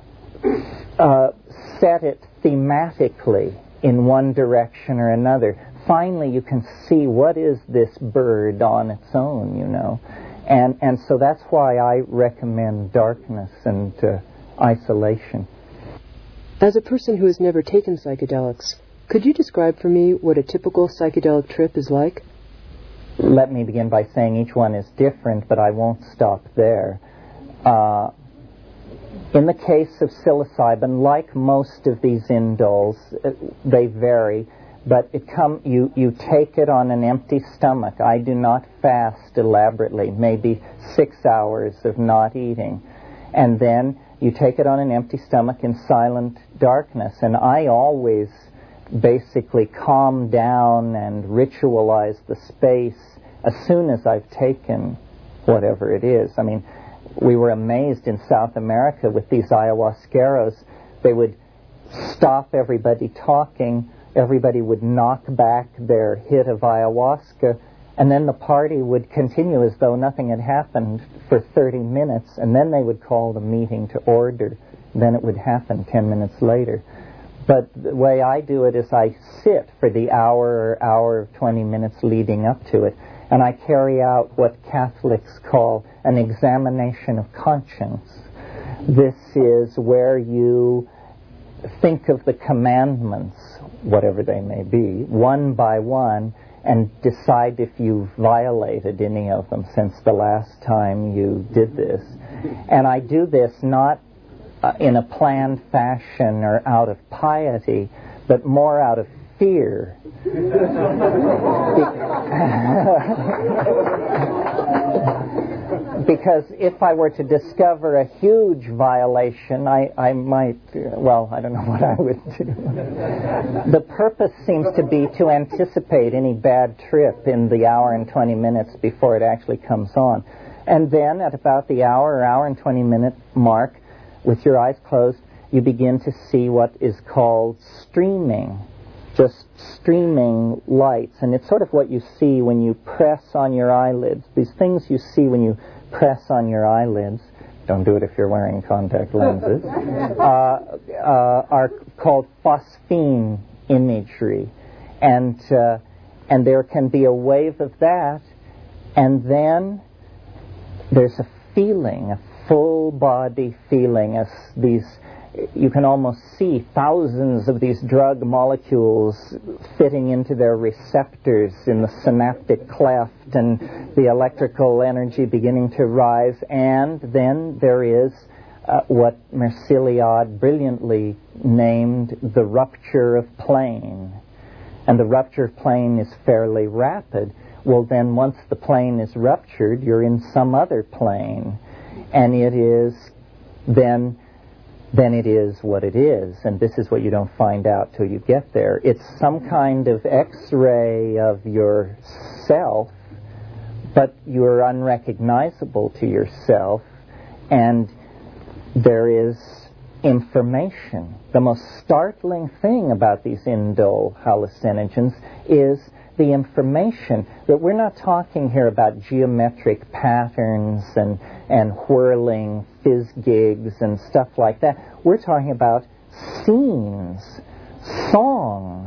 uh, set it thematically in one direction or another. Finally, you can see what is this bird on its own, you know. And and so that's why I recommend darkness and uh, isolation. As a person who has never taken psychedelics, could you describe for me what a typical psychedelic trip is like? Let me begin by saying each one is different, but I won't stop there. Uh, in the case of psilocybin, like most of these indoles, uh, they vary. But it come you, you take it on an empty stomach. I do not fast elaborately, maybe six hours of not eating. And then you take it on an empty stomach in silent darkness. And I always basically calm down and ritualize the space as soon as I've taken whatever it is. I mean, we were amazed in South America with these ayahuasqueros. They would stop everybody talking. Everybody would knock back their hit of ayahuasca, and then the party would continue as though nothing had happened for thirty minutes, and then they would call the meeting to order. Then it would happen ten minutes later. But the way I do it is I sit for the hour or hour of twenty minutes leading up to it, and I carry out what Catholics call an examination of conscience. This is where you think of the commandments, whatever they may be, one by one, and decide if you've violated any of them since the last time you did this. And I do this not uh, in a planned fashion or out of piety, but more out of fear. Because if I were to discover a huge violation, I, I might, well, I don't know what I would do. The purpose seems to be to anticipate any bad trip in the hour and twenty minutes before it actually comes on. And then at about the hour or hour and twenty minute mark, with your eyes closed, you begin to see what is called streaming. Just streaming lights. And it's sort of what you see when you press on your eyelids. These things you see when you press on your eyelids, don't do it if you're wearing contact lenses, uh, uh, are called phosphene imagery. And, uh, and there can be a wave of that And then there's a feeling, a full body feeling, as these, you can almost see thousands of these drug molecules fitting into their receptors in the synaptic cleft, and the electrical energy beginning to rise. And then there is uh, what Mercilliod brilliantly named the rupture of plane. And the rupture of plane is fairly rapid. Well, then once the plane is ruptured, you're in some other plane. And it is, then, then it is what it is. And this is what you don't find out till you get there. It's some kind of X-ray of yourself, but you're unrecognizable to yourself. And there is information. The most startling thing about these indole hallucinogens is the information, that we're not talking here about geometric patterns and, and whirling fizz gigs and stuff like that. We're talking about scenes, songs,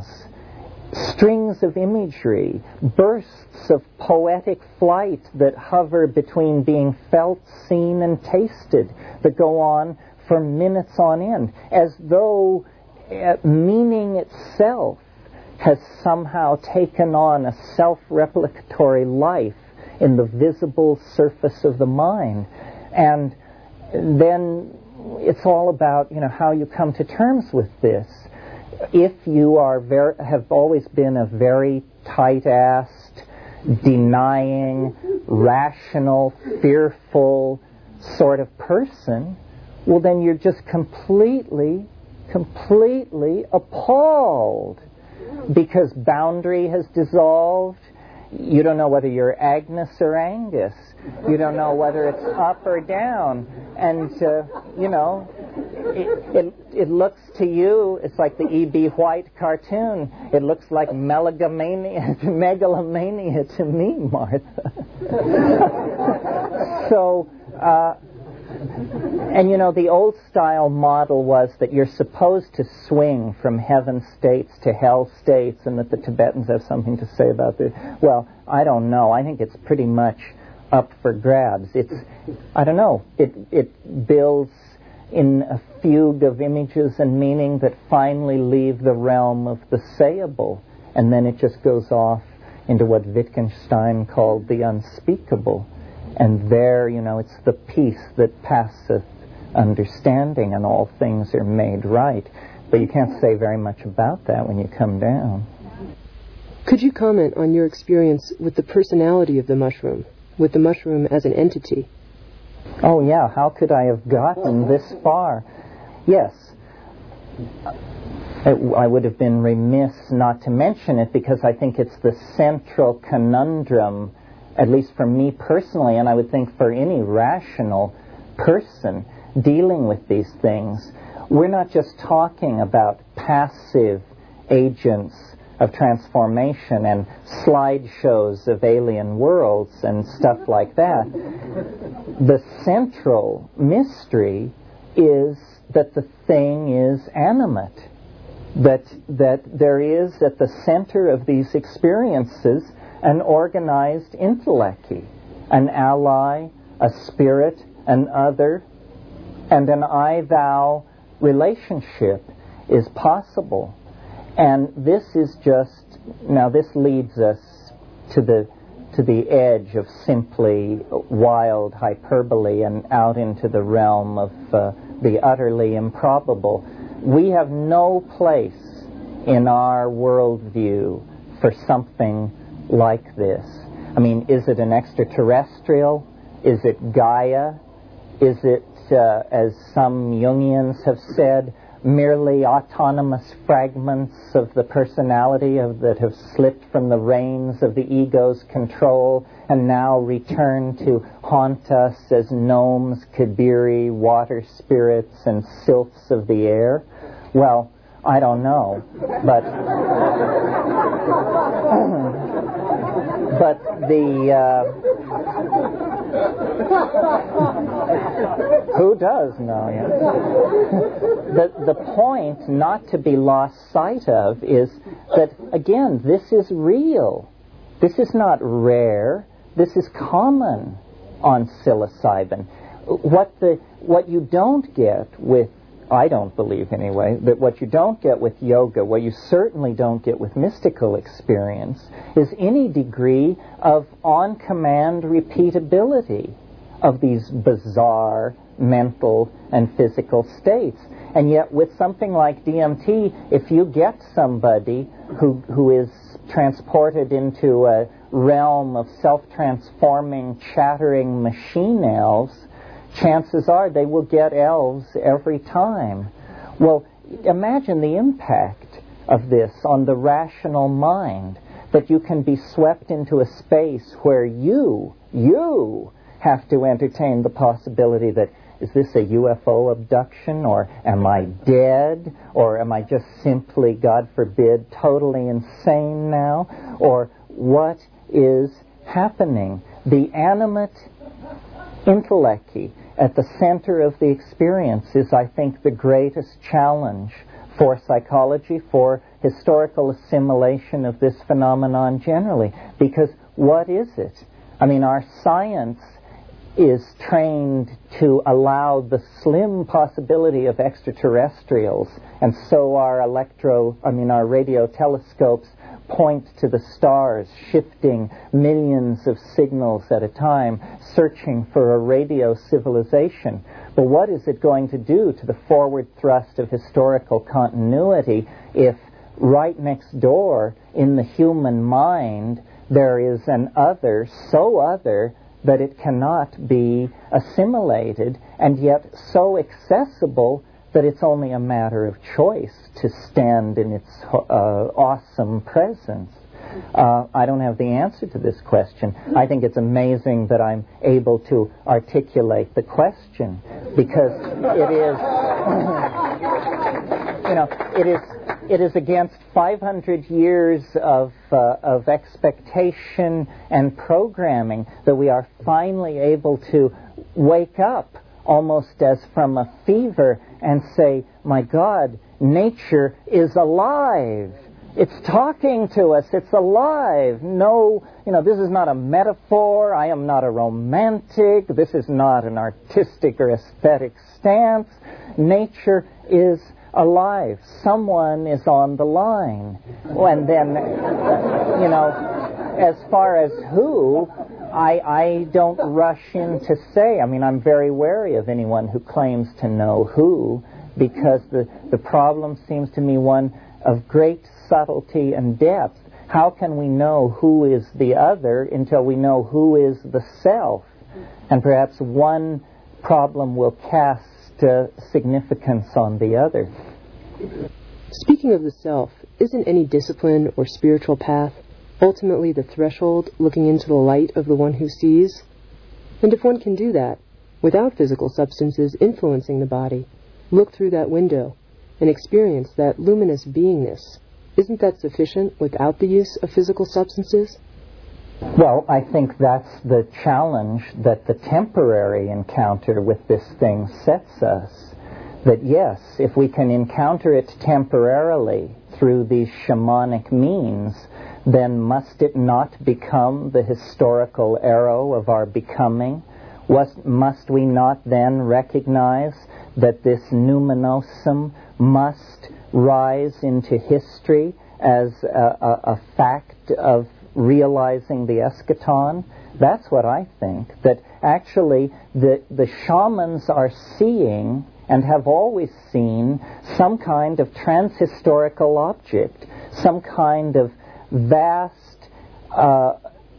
strings of imagery, bursts of poetic flight that hover between being felt, seen, and tasted, that go on for minutes on end, as though uh, meaning itself has somehow taken on a self-replicatory life in the visible surface of the mind. And then it's all about, you know, how you come to terms with this. If you are very, have always been a very tight-assed, denying, rational, fearful sort of person, well, then you're just completely, completely appalled, because boundary has dissolved. You don't know whether you're Agnes or Angus. You don't know whether it's up or down. And, uh, you know, it, it, it looks to you, it's like the E B. White cartoon. It looks like megalomania, megalomania to me, Martha. So, uh, and you know, the old style model was that you're supposed to swing from heaven states to hell states, and that the Tibetans have something to say about this. Well, I don't know. I think it's pretty much up for grabs. It's, I don't know, it it builds in a fugue of images and meaning that finally leave the realm of the sayable, and then it just goes off into what Wittgenstein called the unspeakable. And there, you know, it's the peace that passeth understanding, and all things are made right. But you can't say very much about that when you come down. Could you comment on your experience with the personality of the mushroom, with the mushroom as an entity? Oh, yeah. How could I have gotten this far? Yes. I would have been remiss not to mention it, because I think it's the central conundrum, at least for me personally, and I would think for any rational person dealing with these things. We're not just talking about passive agents of transformation and slideshows of alien worlds and stuff like that. The central mystery is that the thing is animate, that that there is at the center of these experiences an organized intellecty, an ally, a spirit, an other, and an I-thou relationship is possible. And this is just, now this leads us to the to the edge of simply wild hyperbole and out into the realm of uh, the utterly improbable. We have no place in our worldview for something like this. I mean, is it an extraterrestrial? Is it Gaia? Is it, uh, as some Jungians have said, merely autonomous fragments of the personality of, that have slipped from the reins of the ego's control and now return to haunt us as gnomes, kibiri, water spirits, and sylphs of the air? Well, I don't know, but but the uh, who does know? Yeah. the the point not to be lost sight of is that, again, this is real. This is not rare. this is common on psilocybin. What the what you don't get with, I don't believe anyway, that what you don't get with yoga, what you certainly don't get with mystical experience, is any degree of on-command repeatability of these bizarre mental and physical states. And yet with something like D M T, if you get somebody who who is transported into a realm of self-transforming, chattering machine elves, chances are they will get elves every time. Well, imagine the impact of this on the rational mind, that you can be swept into a space where you, you have to entertain the possibility that, is this a U F O abduction, or am I dead, or am I just simply, God forbid, totally insane now, or what is happening? The animate intellecti at the center of the experience is, I think, the greatest challenge for psychology, for historical assimilation of this phenomenon generally. Because what is it? I mean, our science is trained to allow the slim possibility of extraterrestrials, and so our electro, I mean, our radio telescopes point to the stars, shifting millions of signals at a time, searching for a radio civilization. But what is it going to do to the forward thrust of historical continuity if right next door in the human mind there is an other, so other that it cannot be assimilated, and yet so accessible that it's only a matter of choice to stand in its uh, awesome presence? Uh, I don't have the answer to this question. I think it's amazing that I'm able to articulate the question, because it is, you know, it is, it is against five hundred years of uh, of expectation and programming that we are finally able to wake up, almost as from a fever, and say, my God, nature is alive. It's talking to us. It's alive. No, you know, this is not a metaphor. I am not a romantic. This is not an artistic or aesthetic stance. Nature is alive. Someone is on the line. And then, you know, as far as who, I, I don't rush in to say. I mean, I'm very wary of anyone who claims to know who, because the, the problem seems to me one of great subtlety and depth. How can we know who is the other until we know who is the self? And perhaps one problem will cast uh, significance on the other. Speaking of the self, isn't any discipline or spiritual path ultimately the threshold looking into the light of the one who sees? And if one can do that, without physical substances influencing the body, look through that window and experience that luminous beingness, isn't that sufficient without the use of physical substances? Well, I think that's the challenge that the temporary encounter with this thing sets us. That yes, if we can encounter it temporarily through these shamanic means, then must it not become the historical arrow of our becoming? Was, must we not then recognize that this numinosum must rise into history as a, a, a fact of realizing the eschaton? That's what I think. That actually the, the shamans are seeing, and have always seen, some kind of transhistorical object, some kind of vast uh,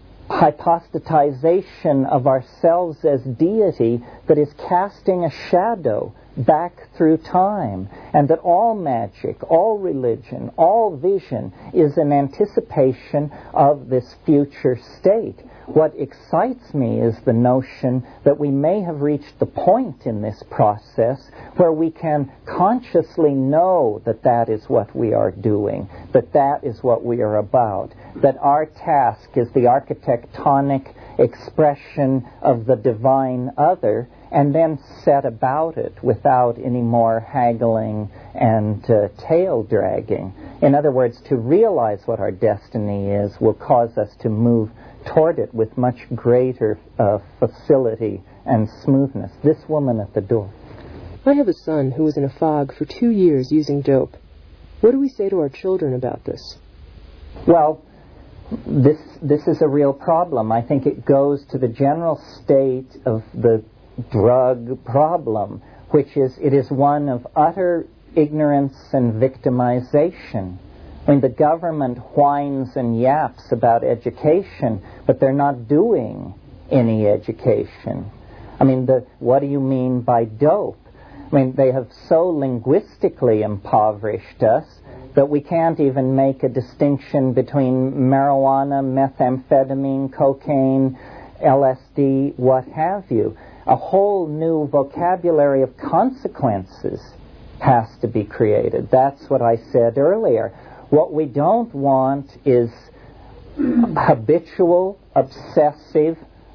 hypostatization of ourselves as deity that is casting a shadow back through time, and that all magic, all religion, all vision is an anticipation of this future state. What excites me is the notion that we may have reached the point in this process where we can consciously know that that is what we are doing, that that is what we are about, that our task is the architectonic expression of the divine other, and then set about it without any more haggling and uh, tail dragging. In other words, to realize what our destiny is will cause us to move toward it with much greater uh, facility and smoothness. This woman at the door. I have a son who was in a fog for two years using dope. What do we say to our children about this? Well, this this is a real problem. I think it goes to the general state of the drug problem, which is it is one of utter ignorance and victimization. I mean, the government whines and yaps about education, but they're not doing any education. I mean, the, what do you mean by dope? I mean, they have so linguistically impoverished us that we can't even make a distinction between marijuana, methamphetamine, cocaine, L S D, what have you. A whole new vocabulary of consequences has to be created. That's what I said earlier. What we don't want is habitual, obsessive,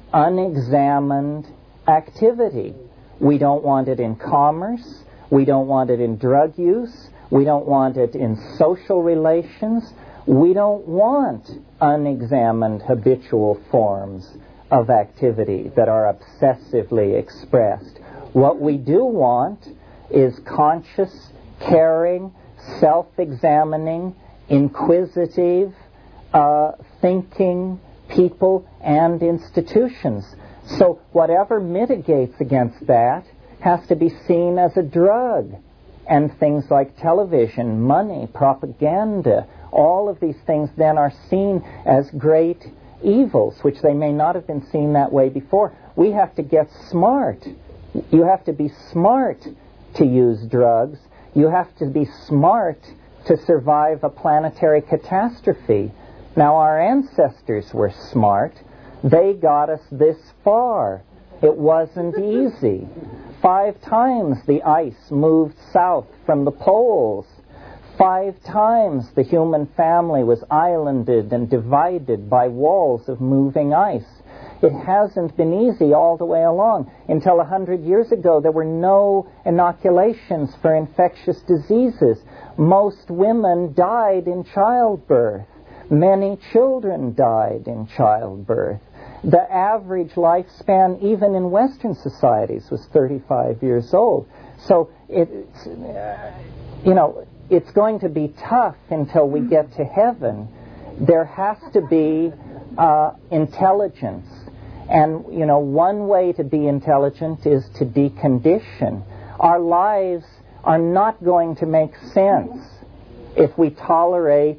unexamined activity. We don't want it in commerce. We don't want it in drug use. We don't want it in social relations. We don't want unexamined habitual forms of activity that are obsessively expressed. What we do want is conscious, caring, self-examining, inquisitive, uh, thinking people and institutions. So whatever mitigates against that has to be seen as a drug. And things like television, money, propaganda, all of these things then are seen as great evils, which they may not have been seen that way before. We have to get smart. You have to be smart to use drugs. You have to be smart to survive a planetary catastrophe. Now, our ancestors were smart. They got us this far. It wasn't easy. Five times the ice moved south from the poles. Five times the human family was islanded and divided by walls of moving ice. It hasn't been easy all the way along. Until a hundred years ago, there were no inoculations for infectious diseases. Most women died in childbirth. Many children died in childbirth. The average lifespan, even in Western societies, was thirty-five years old. So it's, you know, it's going to be tough until we get to heaven. There has to be uh, intelligence. And, you know, one way to be intelligent is to decondition. Our lives are not going to make sense if we tolerate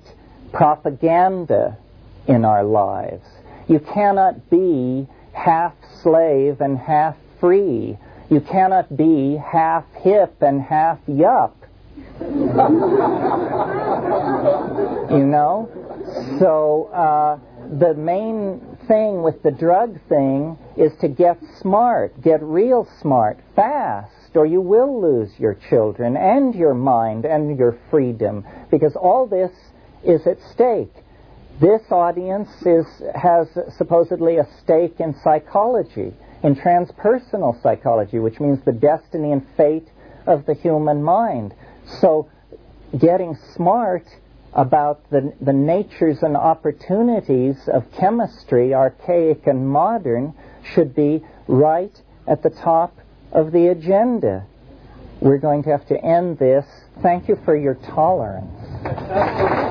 propaganda in our lives. You cannot be half slave and half free. You cannot be half hip and half yup. You know? So uh, the main thing with the drug thing is to get smart, get real smart, fast, or you will lose your children and your mind and your freedom, because all this is at stake. This audience is, has supposedly a stake in psychology, in transpersonal psychology, which means the destiny and fate of the human mind. So getting smart about the, the natures and opportunities of chemistry, archaic and modern, should be right at the top of the agenda. We're going to have to end this. Thank you for your tolerance.